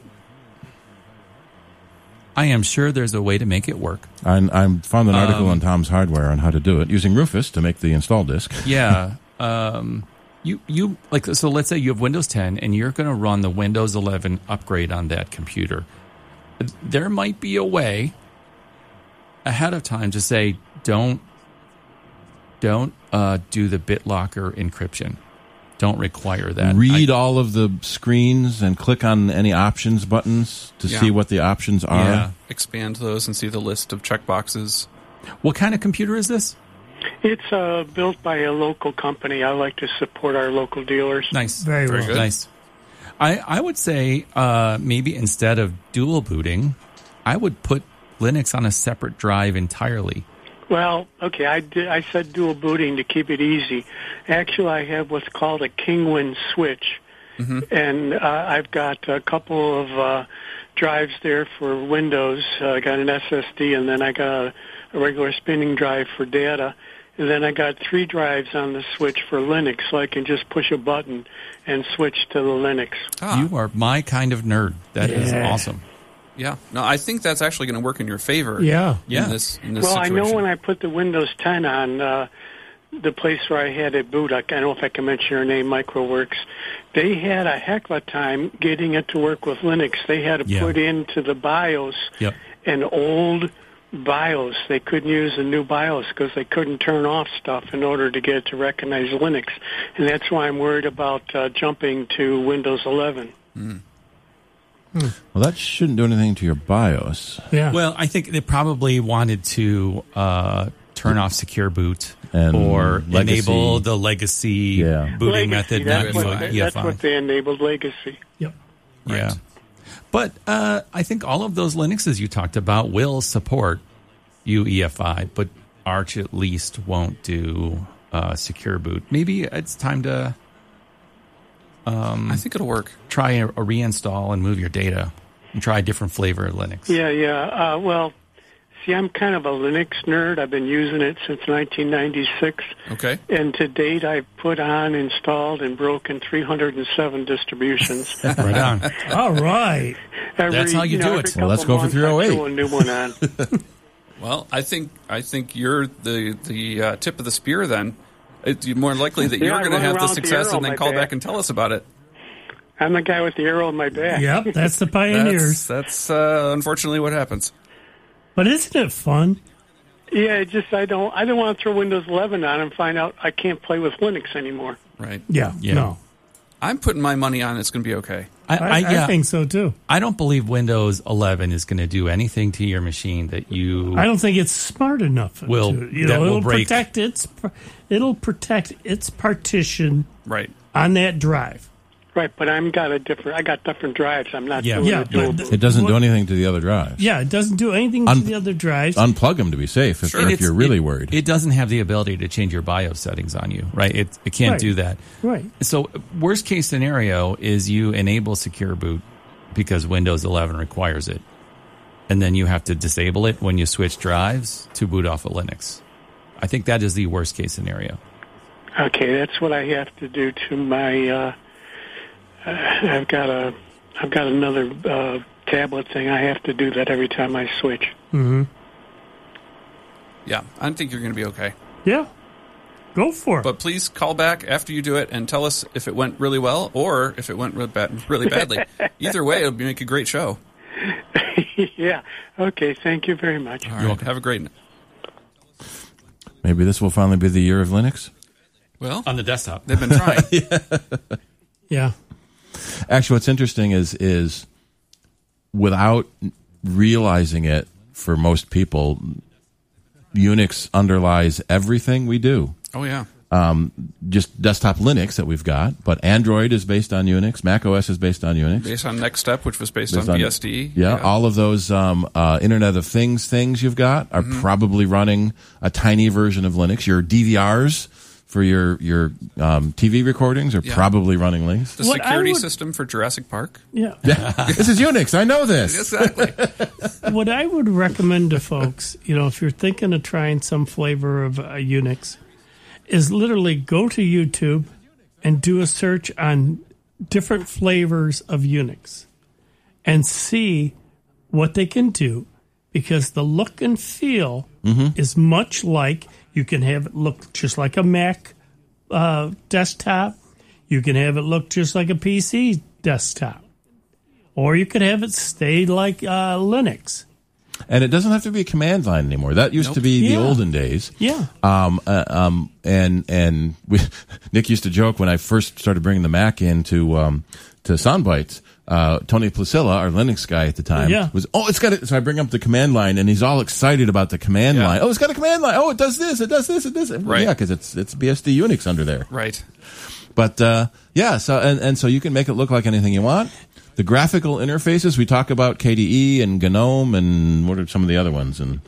am sure there's a way to make it work. I found an article on Tom's Hardware on how to do it, using Rufus to make the install disk. Yeah. You like, so let's say you have Windows 10 and you're going to run the Windows 11 upgrade on that computer. There might be a way ahead of time to say, don't do the BitLocker encryption. Don't require that. Read all of the screens and click on any options buttons to see what the options are. Yeah. Expand those and see the list of checkboxes. What kind of computer is this? It's built by a local company. I like to support our local dealers. Nice. Very well. good. Nice. I would say maybe instead of dual booting, I would put Linux on a separate drive entirely. Well, okay, I said dual booting to keep it easy. Actually, I have what's called a Kingwin switch, and I've got a couple of drives there for Windows. I got an SSD, and then I got a regular spinning drive for data. And then I got 3 drives on the switch for Linux, so I can just push a button and switch to the Linux. You are my kind of nerd. That is awesome. Yeah. No, I think that's actually going to work in your favor. Yeah. In this well, situation. I know when I put the Windows 10 on, the place where I had it boot, I don't know if I can mention your name, MicroWorks, they had a heck of a time getting it to work with Linux. They had to put into the BIOS an old BIOS. They couldn't use a new BIOS because they couldn't turn off stuff in order to get it to recognize Linux. And that's why I'm worried about jumping to Windows 11. Well, that shouldn't do anything to your BIOS. Yeah. Well, I think they probably wanted to turn off Secure Boot and or legacy. Enable the legacy booting method. That's what they enabled, legacy. Yep. Right. Yeah. But I think all of those Linuxes you talked about will support UEFI, but Arch at least won't do Secure Boot. Maybe it's time to... I think it'll work. Try a reinstall and move your data and try a different flavor of Linux. Yeah. Well, see, I'm kind of a Linux nerd. I've been using it since 1996. Okay. And to date, I've put on, installed, and broken 307 distributions. Right on. All right. That's how you do it. Well, let's go for 308. I throw a new one on. Well, I think you're the tip of the spear then. It's more likely that you're going to have the success and then call back and tell us about it. I'm the guy with the arrow on my back. Yep, that's the pioneers. That's unfortunately what happens. But isn't it fun? Yeah, I don't want to throw Windows 11 on and find out I can't play with Linux anymore. Right. Yeah. No. I'm putting my money on it's going to be okay. I think so too. I don't believe Windows 11 is going to do anything to your machine that you. I don't think it's smart enough. It'll break. It'll protect its partition right on that drive. Right, but I got different drives. I'm not doing it doesn't do anything to the other drives. Yeah, it doesn't do anything to the other drives. Unplug them to be safe if you're really worried. It doesn't have the ability to change your BIOS settings on you, right? It can't do that. Right. So worst case scenario is you enable Secure Boot because Windows 11 requires it. And then you have to disable it when you switch drives to boot off of Linux. I think that is the worst case scenario. Okay, that's what I have to do to my. I've got another tablet thing. I have to do that every time I switch. Mm-hmm. Yeah, I think you're going to be okay. Yeah, go for it. But please call back after you do it and tell us if it went really well or if it went really badly. Either way, it'll make a great show. Yeah. Okay. Thank you very much. All right. Have a great night. Maybe this will finally be the year of Linux. Well, on the desktop, they've been trying. Yeah. Actually, what's interesting is without realizing it, for most people, Unix underlies everything we do. Oh, yeah. Just desktop Linux that we've got, but Android is based on Unix. Mac OS is based on Unix. Based on Next Step, which was based on BSD. Yeah, all of those Internet of Things you've got are probably running a tiny version of Linux. Your DVRs for your TV recordings are probably running Linux. The security system for Jurassic Park. Yeah. This is Unix. I know this. Exactly. What I would recommend to folks, if you're thinking of trying some flavor of Unix, is literally go to YouTube and do a search on different flavors of Unix and see what they can do, because the look and feel is much like, you can have it look just like a Mac desktop. You can have it look just like a PC desktop. Or you could have it stay like Linux. And it doesn't have to be a command line anymore. That used to be the olden days. Yeah. And Nick used to joke when I first started bringing the Mac into to Soundbites. Tony Placilla, our Linux guy at the time, was, it's got it. So I bring up the command line, and he's all excited about the command line. Oh, it's got a command line. Oh, it does this, it does this, it does this. Right. Yeah, because it's BSD Unix under there. Right. But so you can make it look like anything you want. The graphical interfaces, we talk about KDE and GNOME, and what are some of the other ones? And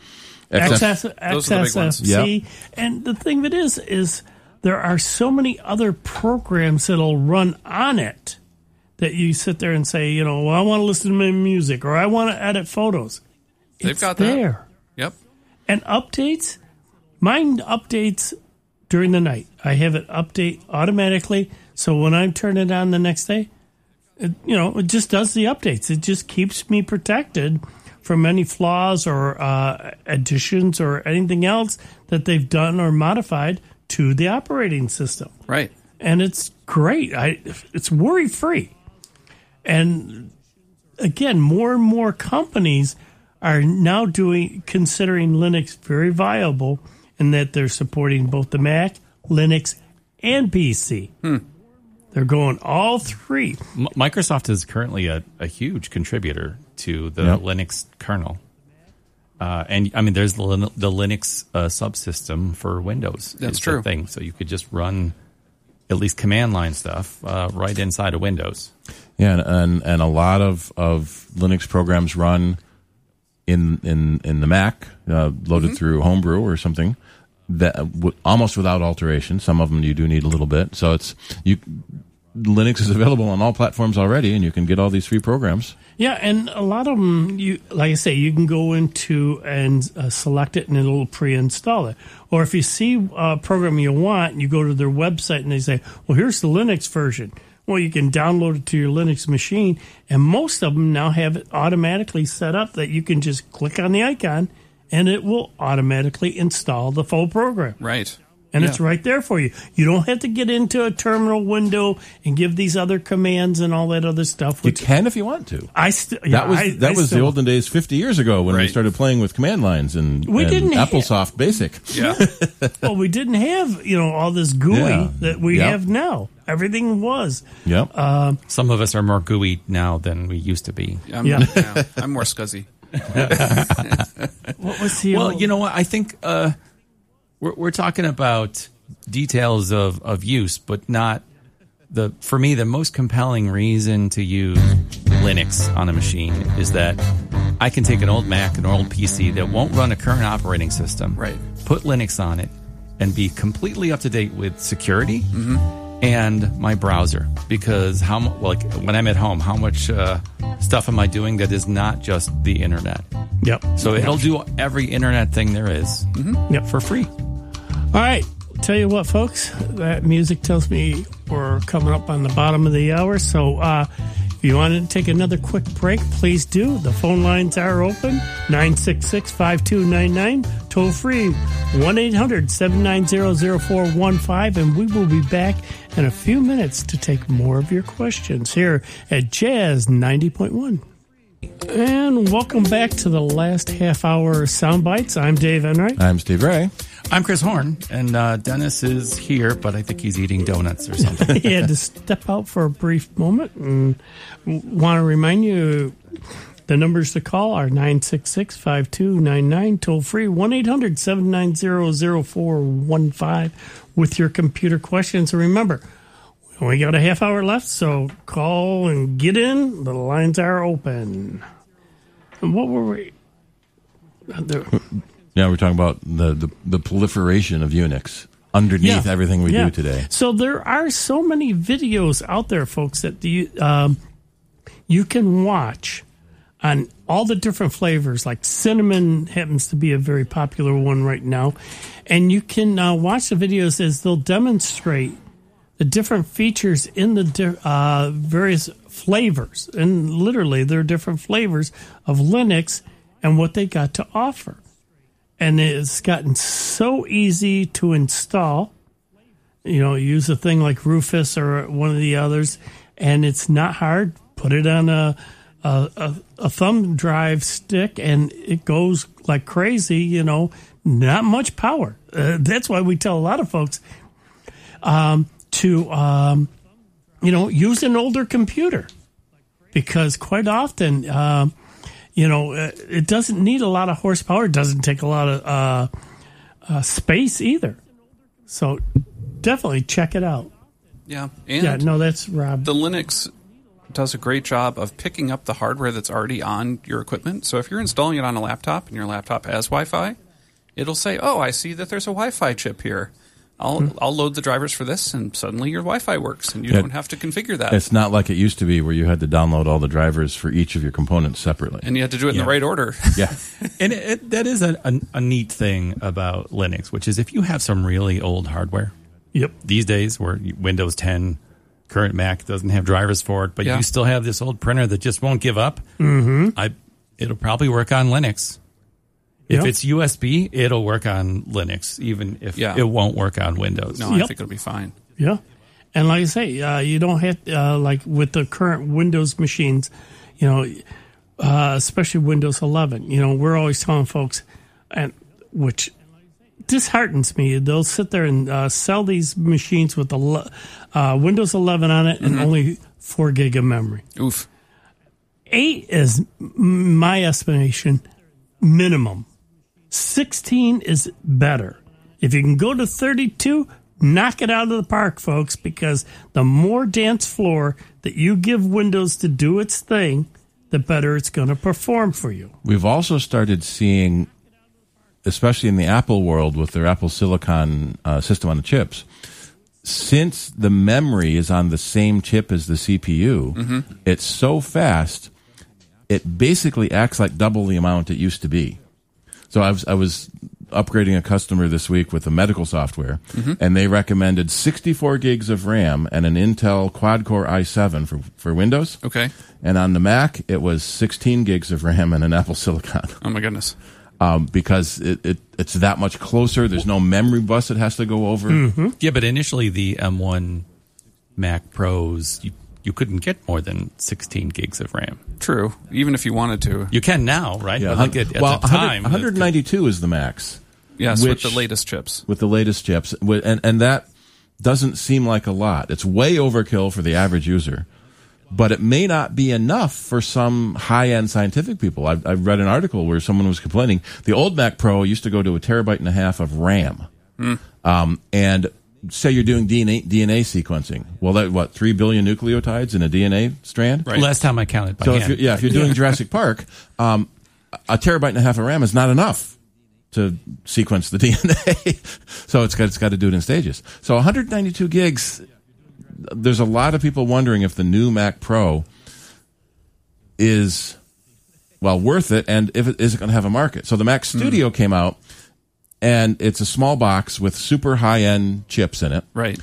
XSFC. Yep. And the thing that is there are so many other programs that'll run on it that you sit there and say, I want to listen to my music, or I want to edit photos. They've got there. That. Yep. And updates, mine updates during the night. I have it update automatically, so when I turn it on the next day, it just does the updates. It just keeps me protected from any flaws or additions or anything else that they've done or modified to the operating system. Right. And it's great. It's worry-free. And again, more and more companies are now considering Linux very viable, in that they're supporting both the Mac, Linux, and PC. They're going all three. Microsoft is currently a huge contributor to the Linux kernel. And I mean, there's the Linux subsystem for Windows. That's true. Thing. So you could just run at least command line stuff right inside of Windows. Yeah, and a lot of Linux programs run in the Mac, loaded through Homebrew or something, that almost without alteration. Some of them you do need a little bit. So Linux is available on all platforms already, and you can get all these free programs. Yeah, and a lot of them, like I say, you can go into and select it, and it'll pre-install it. Or if you see a program you want, you go to their website, and they say, well, here's the Linux version. Well, you can download it to your Linux machine, and most of them now have it automatically set up that you can just click on the icon, and it will automatically install the full program. Right. And it's right there for you. You don't have to get into a terminal window and give these other commands and all that other stuff. You can if you want to. That was the olden days 50 years ago when we started playing with command lines and AppleSoft Basic. Yeah. Well, we didn't have all this GUI that we have now. Everything was. Yep. Some of us are more GUI now than we used to be. I'm more scuzzy. What was the you know what? I think we're talking about details of use, but not for me, the most compelling reason to use Linux on a machine is that I can take an old Mac, an old PC that won't run a current operating system, put Linux on it, and be completely up to date with security and my browser. Because when I'm at home, how much stuff am I doing that is not just the internet? Yep. So it'll do every internet thing there is for free. All right. Tell you what, folks, that music tells me we're coming up on the bottom of the hour. So if you want to take another quick break, please do. The phone lines are open, 966-5299, toll free, 1-800-790-0415, and we will be back in a few minutes to take more of your questions here at Jazz 90.1. And welcome back to the last half hour of Sound Bites. I'm Dave Enright. I'm Steve Ray. I'm Chris Horn, and Dennis is here, but I think he's eating donuts or something. He had to step out for a brief moment, and want to remind you the numbers to call are 966-5299, toll free, 1-800-790-0415 with your computer questions. And remember, we only got a half hour left, so call and get in. The lines are open. And what were we? Yeah, we're talking about the proliferation of Unix underneath everything we do today. So there are so many videos out there, folks, that you can watch on all the different flavors. Like cinnamon happens to be a very popular one right now. And you can watch the videos as they'll demonstrate the different features in the various flavors. And literally, there are different flavors of Linux and what they got to offer. And it's gotten so easy to install. You know, use a thing like Rufus or one of the others, and it's not hard. Put it on a thumb drive stick, and it goes like crazy. You know, not much power. That's why we tell a lot of folks to use an older computer, because quite often. It doesn't need a lot of horsepower. It doesn't take a lot of space either. So definitely check it out. Yeah. And that's Rob. The Linux does a great job of picking up the hardware that's already on your equipment. So if you're installing it on a laptop and your laptop has Wi-Fi, it'll say, oh, I see that there's a Wi-Fi chip here. I'll load the drivers for this, and suddenly your Wi-Fi works, and you don't have to configure that. It's not like it used to be where you had to download all the drivers for each of your components separately. And you had to do it in the right order. Yeah. And that is a neat thing about Linux, which is if you have some really old hardware, these days where Windows 10, current Mac doesn't have drivers for it, but you still have this old printer that just won't give up, it'll probably work on Linux. If it's USB, it'll work on Linux, even if it won't work on Windows. No, I think it'll be fine. Yeah. And like I say, you don't have, like with the current Windows machines, especially Windows 11, we're always telling folks, and which disheartens me, they'll sit there and sell these machines with the Windows 11 on it and only 4 gig of memory. Oof. 8 is, my estimation, minimum. 16 is better. If you can go to 32, knock it out of the park, folks, because the more dance floor that you give Windows to do its thing, the better it's going to perform for you. We've also started seeing, especially in the Apple world with their Apple Silicon system on the chips, since the memory is on the same chip as the CPU, it's so fast, it basically acts like double the amount it used to be. So I was upgrading a customer this week with the medical software, and they recommended 64 gigs of RAM and an Intel quad-core i7 for Windows. Okay. And on the Mac, it was 16 gigs of RAM and an Apple Silicon. Oh, my goodness. Because it's that much closer. There's no memory bus it has to go over. Yeah, but initially the M1 Mac Pros, you couldn't get more than 16 gigs of RAM. True. Even if you wanted to. You can now, right? Yeah. But at the time, 192 is the max. Yes, with the latest chips. With the latest chips. And that doesn't seem like a lot. It's way overkill for the average user. But it may not be enough for some high-end scientific people. I've read an article where someone was complaining. The old Mac Pro used to go to 1.5 terabytes of RAM. And say you're doing DNA sequencing. Well, 3 billion nucleotides in a DNA strand? Right. Last time I counted by hand. If you're doing Jurassic Park, 1.5 terabytes of RAM is not enough to sequence the DNA. So it's got to do it in stages. So 192 gigs, there's a lot of people wondering if the new Mac Pro is, worth it, and if it is going to have a market. So the Mac Studio came out, and it's a small box with super high-end chips in it. Right.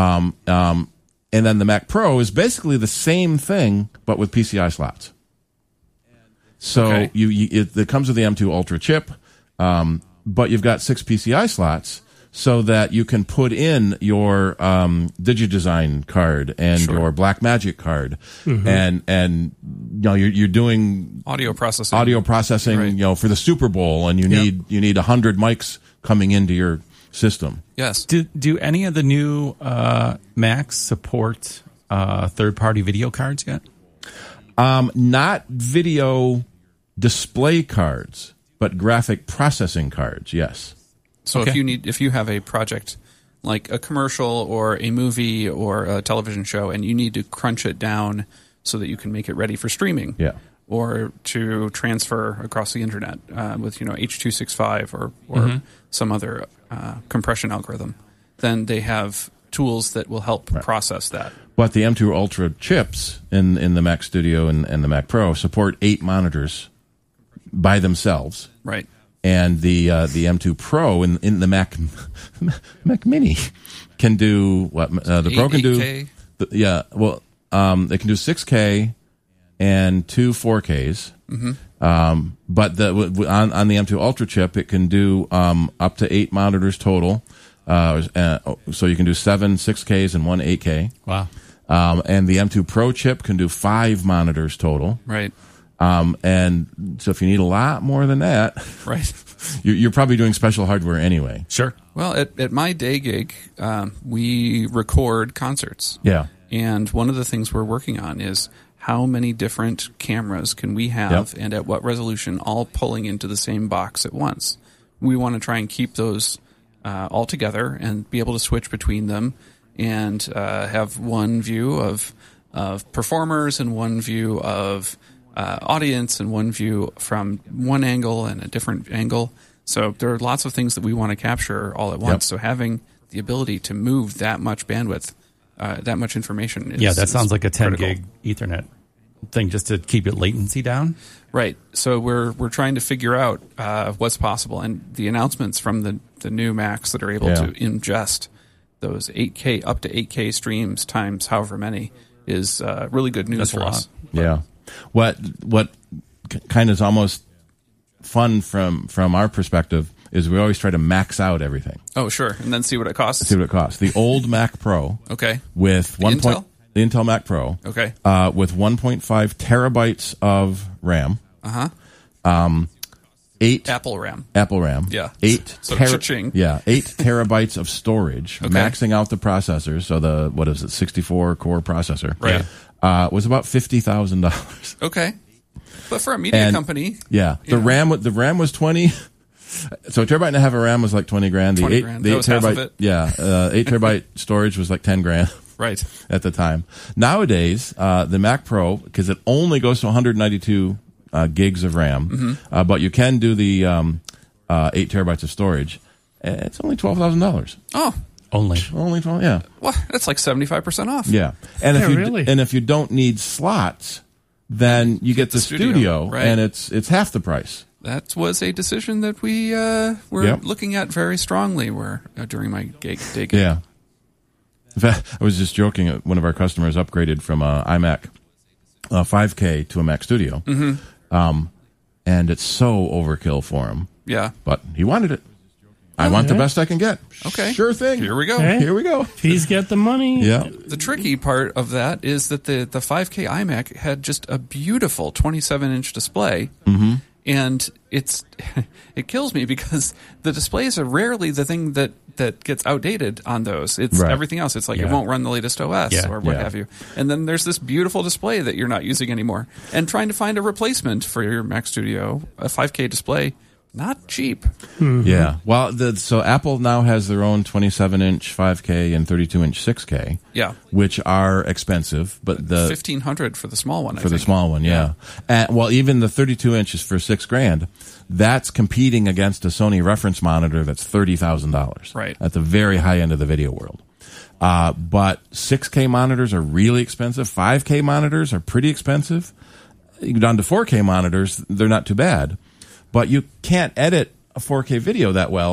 And then the Mac Pro is basically the same thing, but with PCI slots. So it comes with the M2 Ultra chip, but you've got 6 PCI slots so that you can put in your DigiDesign card and your Blackmagic card, and you're doing audio processing, right. For the Super Bowl, and you need 100 mics coming into your system. Yes. Do any of the new Macs support third-party video cards yet? Not video display cards, but graphic processing cards. Yes. So if you have a project like a commercial or a movie or a television show, and you need to crunch it down so that you can make it ready for streaming, or to transfer across the internet with H.265 or some other compression algorithm, then they have tools that will help process that. But the M2 Ultra chips in the Mac Studio and the Mac Pro support 8 monitors by themselves. Right. And the M2 Pro in the Mac Mini can do what the Pro can 8K? do. They can do 6K and 2 4Ks. But on the M2 Ultra chip, it can do up to 8 monitors total. So you can do 7 6Ks and 1 8K. Wow. And the M2 Pro chip can do 5 monitors total. Right. And so if you need a lot more than that, right, you're probably doing special hardware anyway. Sure. Well, at my day gig, we record concerts. Yeah. And one of the things we're working on is how many different cameras can we have and at what resolution, all pulling into the same box at once. We want to try and keep those all together and be able to switch between them and have one view of performers and one view of audience and one view from one angle and a different angle. So there are lots of things that we want to capture all at once. So having the ability to move that much bandwidth, that much information is that sounds like a 10 critical. gig Ethernet thing just to keep your latency down. Right. So we're trying to figure out what's possible, and the announcements from the new Macs that are able to ingest those 8K up to 8K streams times however many is really good news for us. Yeah. What kind of is almost fun from our perspective is we always try to max out everything. Oh, sure, and then see what it costs. The old Mac Pro, with the Intel Mac Pro, with 1.5 terabytes of RAM, 8 Apple RAM, 8 8 terabytes of storage, maxing out the processors. So the 64 core processor, right? Was about $50,000. Okay, but for a media company, the RAM was 20. So a terabyte and a half of RAM was like 20 grand. The 8 terabyte, 8 terabyte storage was like 10 grand. Right. At the time. Nowadays, the Mac Pro, because it only goes to 192 gigs of RAM, but you can do the 8 terabytes of storage. It's only $12,000. Oh. Only 12, yeah. Well, that's like 75% off. Yeah. And if you don't need slots, then you get the studio right. and it's half the price. That was a decision that we were looking at very strongly during my day gig. Yeah. In fact, I was just joking. One of our customers upgraded from iMac 5K to a Mac Studio. And it's so overkill for him. Yeah. But he wanted it. I want the best I can get. Okay. Sure thing. Here we go. Okay. Here we go. He's got the money. Yeah. The tricky part of that is that the 5K iMac had just a beautiful 27-inch display. And it kills me because the displays are rarely the thing that gets outdated on those. It's everything else. It's like it won't run the latest OS or what have you. And then there's this beautiful display that you're not using anymore. And trying to find a replacement for your Mac Studio, a 5K display, not cheap. Yeah. Well, so Apple now has their own 27-inch 5K and 32-inch 6K. Yeah. Which are expensive, but the $1,500 for the small one. The small one, yeah. And, well, even the 32-inch is for $6,000. That's competing against a Sony reference monitor that's $30,000. Right. At the very high end of the video world. But 6K monitors are really expensive. 5K monitors are pretty expensive. You go down to 4K monitors, they're not too bad. But you can't edit a 4K video that well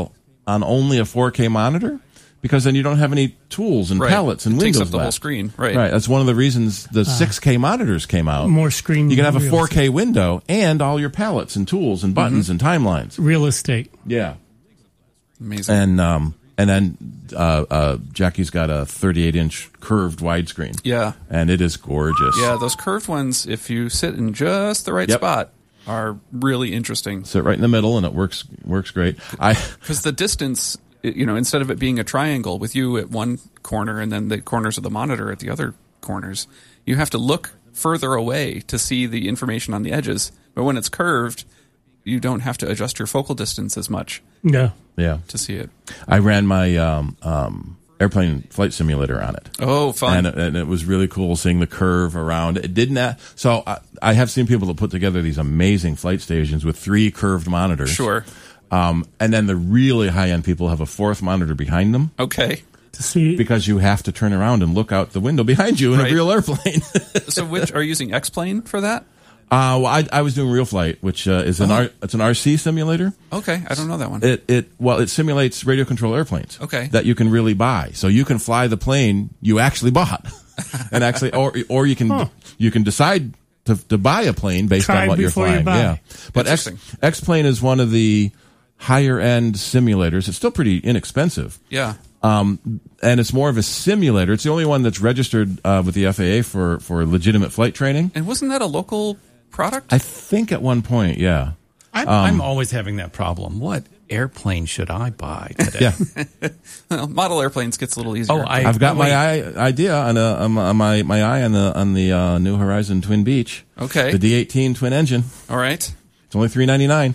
on only a 4K monitor, because then you don't have any tools and palettes and windows takes up the left. whole screen. Right. That's one of the reasons the 6K monitors came out. More screen. You can have a 4K window and all your palettes and tools and buttons and timelines. Real estate. Yeah. Amazing. And then Jackie's got a 38-inch curved widescreen. Yeah. And it is gorgeous. Yeah, those curved ones, if you sit in just the right spot, are really interesting. Sit right in the middle, and it works great. Because the distance, instead of it being a triangle with you at one corner and then the corners of the monitor at the other corners, you have to look further away to see the information on the edges. But when it's curved, you don't have to adjust your focal distance as much. Yeah. To see it. I ran my airplane flight simulator on it. Oh, fun. And it was really cool seeing the curve around. It didn't. So I have seen people that put together these amazing flight stations with 3 curved monitors. Sure. And then the really high-end people have a 4th monitor behind them. Okay. To see, because you have to turn around and look out the window behind you in a real airplane. So are you using X-Plane for that? Well, I was doing Real Flight, which is it's an RC simulator. Okay, I don't know that one. It simulates radio control airplanes. Okay. That you can really buy, so you can fly the plane you actually bought, and actually, or you can decide to buy a plane based on what you're flying. Yeah, but X-Plane is one of the higher end simulators. It's still pretty inexpensive. Yeah. And it's more of a simulator. It's the only one that's registered with the FAA for legitimate flight training. And wasn't that a local product? I think at one point, yeah. I'm always having that problem. What airplane should I buy today? Yeah. Well, model airplanes gets a little easier. I've got my idea on my eye on the New Horizon Twin Beach. Okay. The D18 twin engine. All right. It's only $399.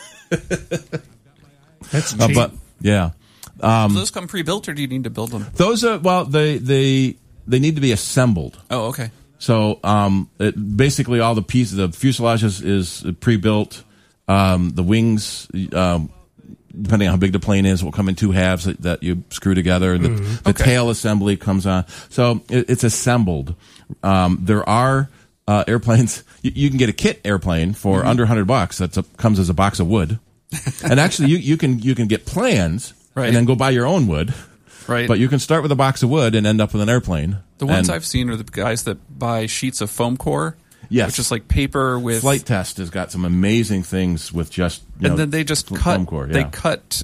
That's cheap. But yeah. Do those come pre-built, or do you need to build them? Those are they need to be assembled. Oh, okay. So basically all the pieces, the fuselage is pre-built. The wings, depending on how big the plane is, will come in 2 halves that you screw together. The tail assembly comes on. So it's assembled. There are airplanes. You can get a kit airplane for under $100. That comes as a box of wood. And actually, you can get plans and then go buy your own wood. Right. But you can start with a box of wood and end up with an airplane. The ones I've seen are the guys that buy sheets of foam core. Yes. Which is like paper with... Flight Test has got some amazing things with just, then they just cut... foam core, They cut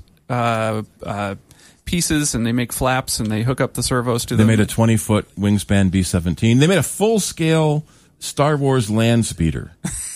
pieces, and they make flaps, and they hook up the servos to them. They made a 20-foot wingspan B-17. They made a full-scale Star Wars land speeder.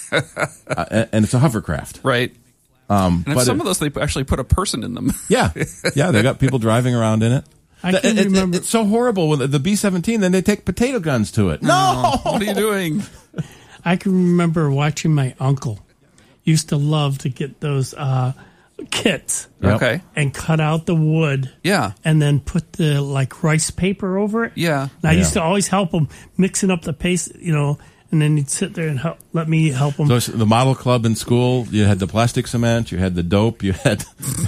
And it's a hovercraft. Right. And some of those, they actually put a person in them. Yeah. Yeah, they got people driving around in it. I can remember. It's so horrible with the B-17. Then they take potato guns to it. No, what are you doing? I can remember watching my uncle used to love to get those kits, okay, and cut out the wood, and then put the rice paper over it. Yeah, and I used to always help him mixing up the paste, and then he'd sit there and let me help him. So the model club in school, you had the plastic cement, you had the dope, you had...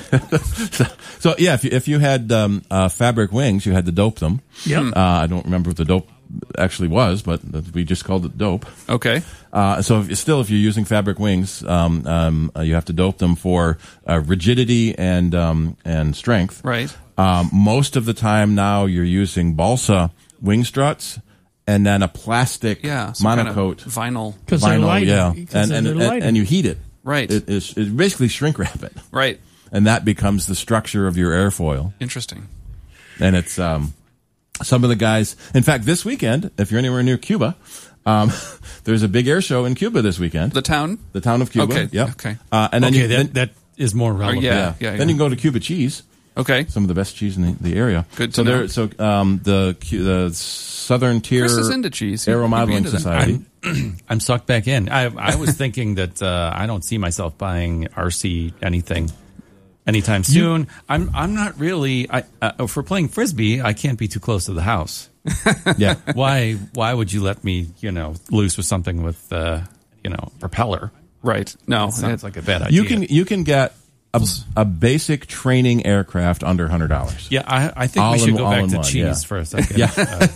so yeah, if you had fabric wings, you had to dope them. Yeah. I don't remember what the dope actually was, but we just called it dope. Okay. So if you're using fabric wings, you have to dope them for rigidity and strength. Right. Most of the time now you're using balsa wing struts, and then a plastic monocoat, kind of vinyl, because they're lighter, and you heat it. Right, it's basically shrink wrap it. Right, and that becomes the structure of your airfoil. Interesting. And it's some of the guys. In fact, this weekend, if you're anywhere near Cuba, there's a big air show in Cuba this weekend. The town of Cuba. Okay, yep. Okay. And then that is more relevant. Yeah. Then you can go to Cuba Cheese. Okay. Some of the best cheese in the area. Good to know. So the Southern Tier Chris is into cheese. Aero Modeling Society. I'm sucked back in. I was thinking that I don't see myself buying RC anything anytime soon. I'm not really. For playing Frisbee, I can't be too close to the house. Yeah. Why would you let me loose with something with propeller? Right. No, that sounds like a bad idea. You can get a basic training aircraft under $100. Yeah, I think we should go back to cheese for a second. Yeah.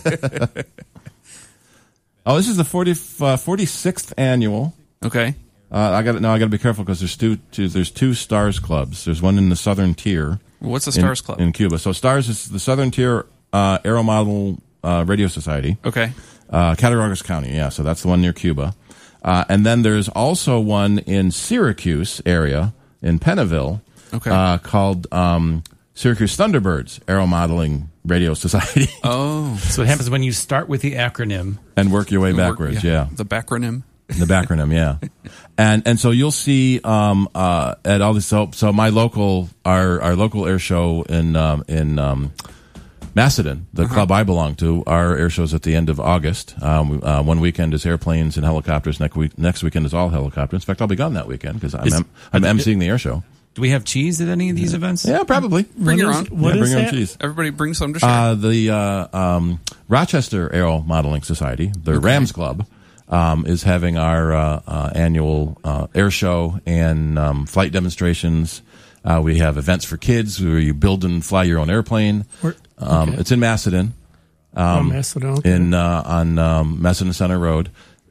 This is the 46th annual. Okay. I got to be careful because there's two stars clubs. There's one in the Southern Tier, What's the STARS Club? In Cuba. So STARS is the Southern Tier Aeromodel Radio Society. Okay. Cattaraugus County, yeah. So that's the one near Cuba. And then there's also one in Syracuse area, in Pennaville, called Syracuse Thunderbirds Aeromodeling Radio Society. Oh. So what happens when you start with the acronym. And work your way backwards, yeah. The backronym. The backronym, yeah. And so you'll see at all this. So my local, our local air show in Macedon, the club I belong to, our air show's at the end of August. One weekend is airplanes and helicopters. Next weekend is all helicopters. In fact, I'll be gone that weekend because I'm emceeing the air show. Do we have cheese at any of these events? Yeah, probably. Bring your own. Bring your own cheese. Everybody bring some to share. The Rochester Aero Modeling Society, the Rams Club, is having our annual air show and flight demonstrations. We have events for kids where you build and fly your own airplane. It's in Macedon. Macedon. Okay. On Macedon Center Road.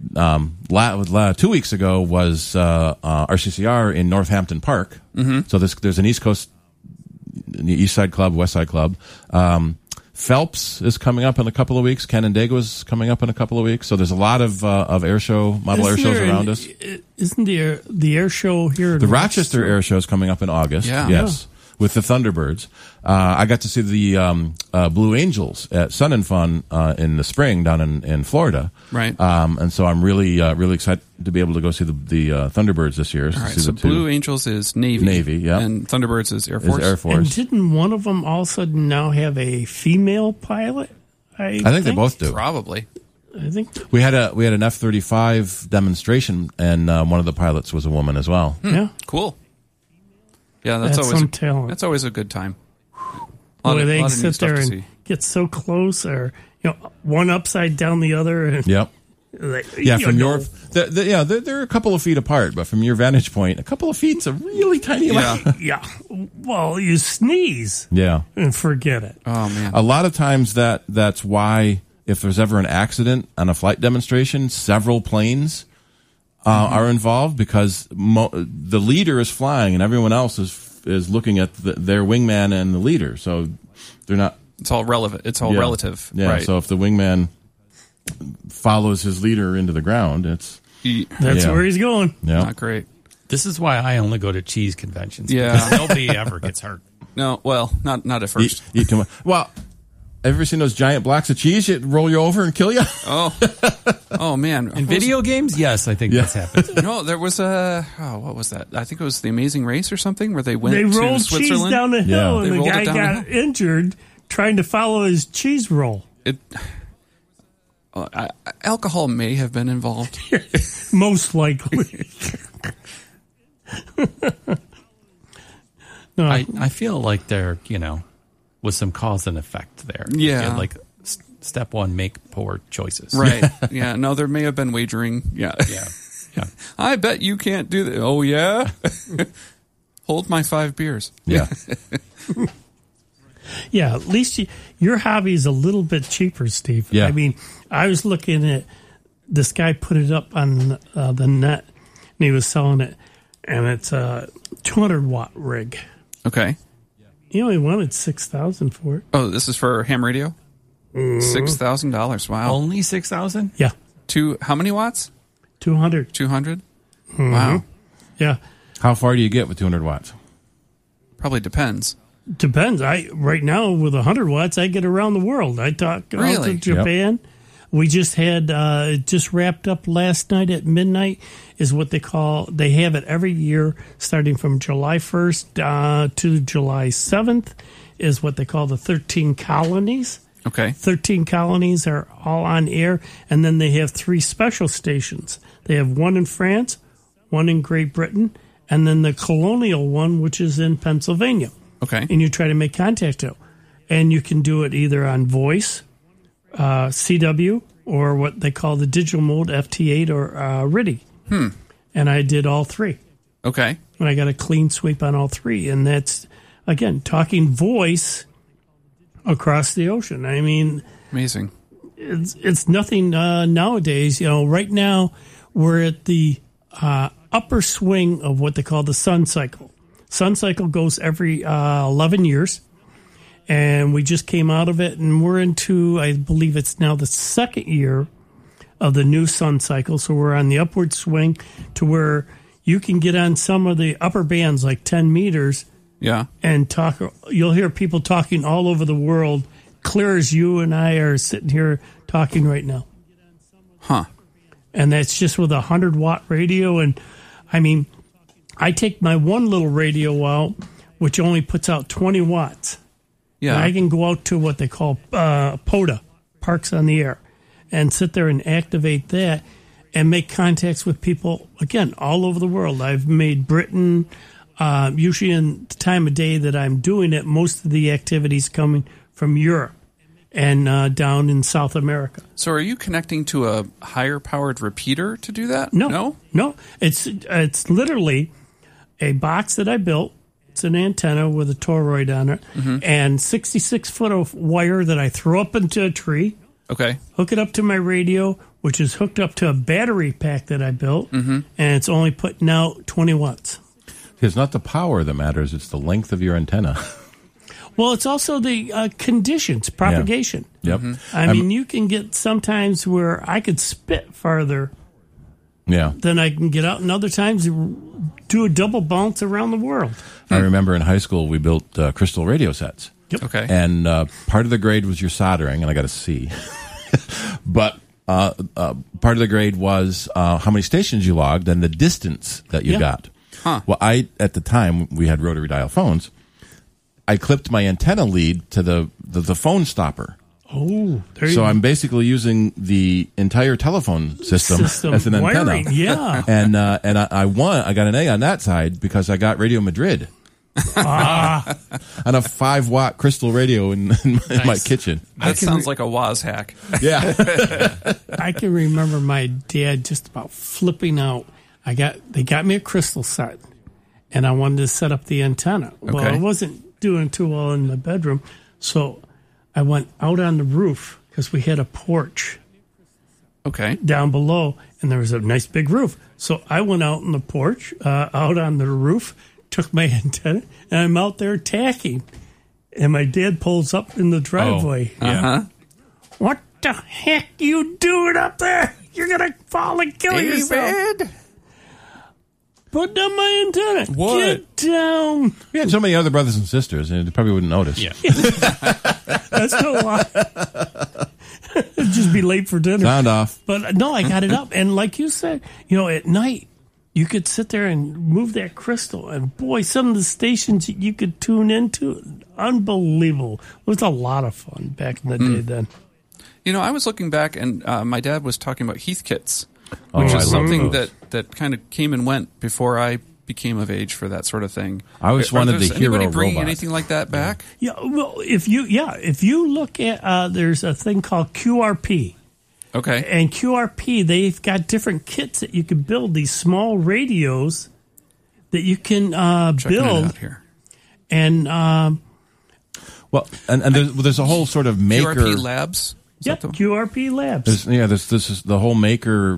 2 weeks ago was RCCR in Northampton Park. Mm-hmm. So there's an East Coast, East Side Club, West Side Club. Phelps is coming up in a couple of weeks. Canandaigua is coming up in a couple of weeks. So there's a lot of air show, model air shows around us. Isn't the air show here? The Rochester Air Show is coming up in August. Yeah. Yes. With the Thunderbirds. I got to see the Blue Angels at Sun and Fun in the spring down in Florida. Right. And so I'm really excited to be able to go see the Thunderbirds this year. All right, so Blue Angels is Navy. Navy, yeah. And Thunderbirds is Air Force. And didn't one of them all of a sudden now have a female pilot? I think they both do. Probably. I think we had an F-35 demonstration, and one of the pilots was a woman as well. Yeah. Cool. Yeah, that's always some talent. That's always a good time. Where they sit there and get so close, or one upside down the other. And yep. From your they're a couple of feet apart, but from your vantage point, a couple of feet's a really tiny amount. Yeah. Well, you sneeze. Yeah. And forget it. Oh man. A lot of times that's why if there's ever an accident on a flight demonstration, several planes are involved because the leader is flying and everyone else is looking at their wingman and the leader. So they're not. It's all relevant. It's all relative. Yeah. Right. So if the wingman follows his leader into the ground, that's where he's going. Yeah. Not great. This is why I only go to cheese conventions. Yeah. Because nobody ever gets hurt. No. Well, not at first. Well. Ever seen those giant blocks of cheese? It roll you over and kill you? Oh man! In video games, yes, I think that's happened. No, there was what was that? I think it was The Amazing Race or something where they went to Switzerland. Cheese down the hill, and the guy got injured trying to follow his cheese roll. Alcohol may have been involved. Most likely. No, I feel like there, was some cause and effect there. Yeah. Like step one, make poor choices. Right. Yeah. No, there may have been wagering. Yeah. Yeah. I bet you can't do that. Oh, yeah? Hold my 5 beers. Yeah. Yeah, at least your hobby is a little bit cheaper, Steve. Yeah. I mean, I was looking at this guy put it up on the net, and he was selling it, and it's a 200-watt rig. Okay. He only wanted $6,000 for it. Oh, this is for ham radio? $6,000. Wow. Only $6,000? Yeah. How many watts? 200. 200? Mm-hmm. Wow. Yeah. How far do you get with 200 watts? Probably depends. Depends. Right now with 100 watts, I get around the world. I talk out to Japan. Yep. We just had just wrapped up last night at midnight. Is what they have it every year starting from July 1st to July 7th. Is what they call the 13 colonies. Okay. 13 colonies are all on air, and then they have 3 special stations. They have one in France, one in Great Britain, and then the colonial one, which is in Pennsylvania. Okay. And you try to make contact to. And you can do it either on voice, CW, or what they call the digital mode, FT8 or RTTY. And I did all 3. Okay. And I got a clean sweep on all 3. And that's, again, talking voice across the ocean. I mean, amazing. It's nothing nowadays. Right now we're at the upper swing of what they call the sun cycle. Sun cycle goes every 11 years. And we just came out of it, and we're into, I believe it's now the second year of the new sun cycle. So we're on the upward swing to where you can get on some of the upper bands, like 10 meters, and talk. You'll hear people talking all over the world, clear as you and I are sitting here talking right now. Huh. And that's just with a 100-watt radio. And, I mean, I take my one little radio out, which only puts out 20 watts. Yeah. And I can go out to what they call POTA, Parks on the Air, and sit there and activate that and make contacts with people, again, all over the world. I've made Britain, usually in the time of day that I'm doing it, most of the activities coming from Europe and down in South America. So are you connecting to a higher-powered repeater to do that? No. It's literally a box that I built. It's an antenna with a toroid on it, and 66 foot of wire that I throw up into a tree. Okay. Hook it up to my radio, which is hooked up to a battery pack that I built, and it's only putting out 20 watts. It's not the power that matters; it's the length of your antenna. Well, it's also the conditions, propagation. Yep. I mean, you can get sometimes where I could spit farther. Then I can get out, and other times do a double bounce around the world. I remember in high school we built crystal radio sets. Yep. Okay. And part of the grade was your soldering, and I got a C. But part of the grade was how many stations you logged and the distance that you got. Well, at the time, we had rotary dial phones. I clipped my antenna lead to the phone stopper. Oh, there you so go. I'm basically using the entire telephone system as an wiring, antenna. And I won. I got an A on that side because I got Radio Madrid on a 5-watt crystal radio in my kitchen. That sounds like a Woz hack. Yeah. I can remember my dad just about flipping out. They got me a crystal set, and I wanted to set up the antenna. Well, I wasn't doing too well in the bedroom, so I went out on the roof because we had a porch down below, and there was a nice big roof. So I went out on the porch, out on the roof, took my antenna, and I'm out there tacking. And my dad pulls up in the driveway. What the heck you doing up there? You're going to fall and kill yourself. Put down my antenna. What? Get down. We had so many other brothers and sisters, and they probably wouldn't notice. Yeah. That's no lie. Just be late for dinner. Sound off. But no, I got it up. And like you said, at night, you could sit there and move that crystal. And boy, some of the stations you could tune into, unbelievable. It was a lot of fun back in the day then. I was looking back, and my dad was talking about Heathkits, which is something that kind of came and went before I became of age for that sort of thing. I always wanted the hero anybody bringing robot. anything like that back? Yeah, well, if you look at, there's a thing called QRP. Okay. And QRP, they've got different kits that you can build, these small radios that you can build. Out here. And well, and there's a whole sort of maker QRP Labs. Yep, QRP Labs. This is the whole maker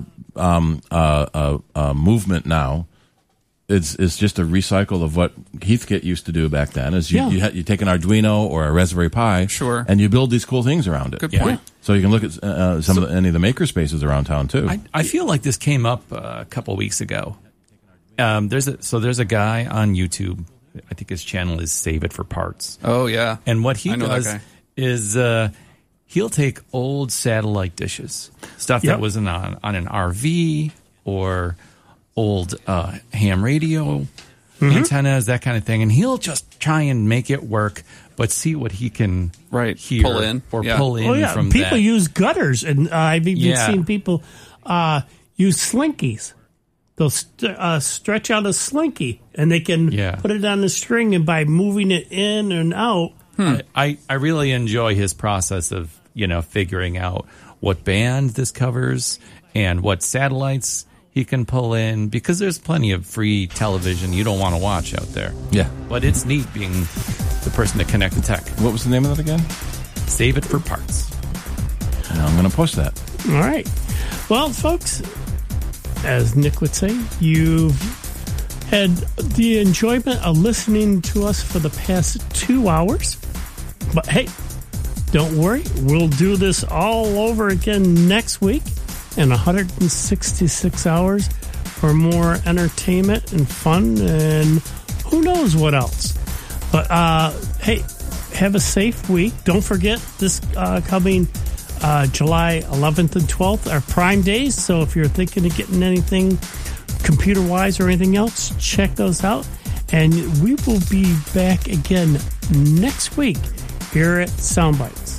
movement now. It's just a recycle of what Heathkit used to do back then. Is you take an Arduino or a Raspberry Pi, and you build these cool things around it. Good point. So you can look at any of the maker spaces around town too. I feel like this came up a couple of weeks ago. There's a guy on YouTube. I think his channel is Save It for Parts. Oh yeah, and what he does is he'll take old satellite dishes, stuff that was on an RV or old ham radio antennas, that kind of thing, and he'll just try and make it work, but see what he can hear pull in from people that. use gutters, and I've even seen people use slinkies. They'll stretch out a slinky, and they can put it on the string, and by moving it in and out. I really enjoy his process of figuring out what band this covers and what satellites he can pull in, because there's plenty of free television you don't want to watch out there. Yeah. But it's neat being the person to connect the tech. What was the name of that again? Save It for Parts. Now I'm going to post that. All right. Well, folks, as Nick would say, you've had the enjoyment of listening to us for the past 2 hours. But hey, don't worry. We'll do this all over again next week in 166 hours for more entertainment and fun and who knows what else. But hey, have a safe week. Don't forget this coming July 11th and 12th are Prime Days. So if you're thinking of getting anything computer-wise or anything else, check those out. And we will be back again next week here at Soundbites.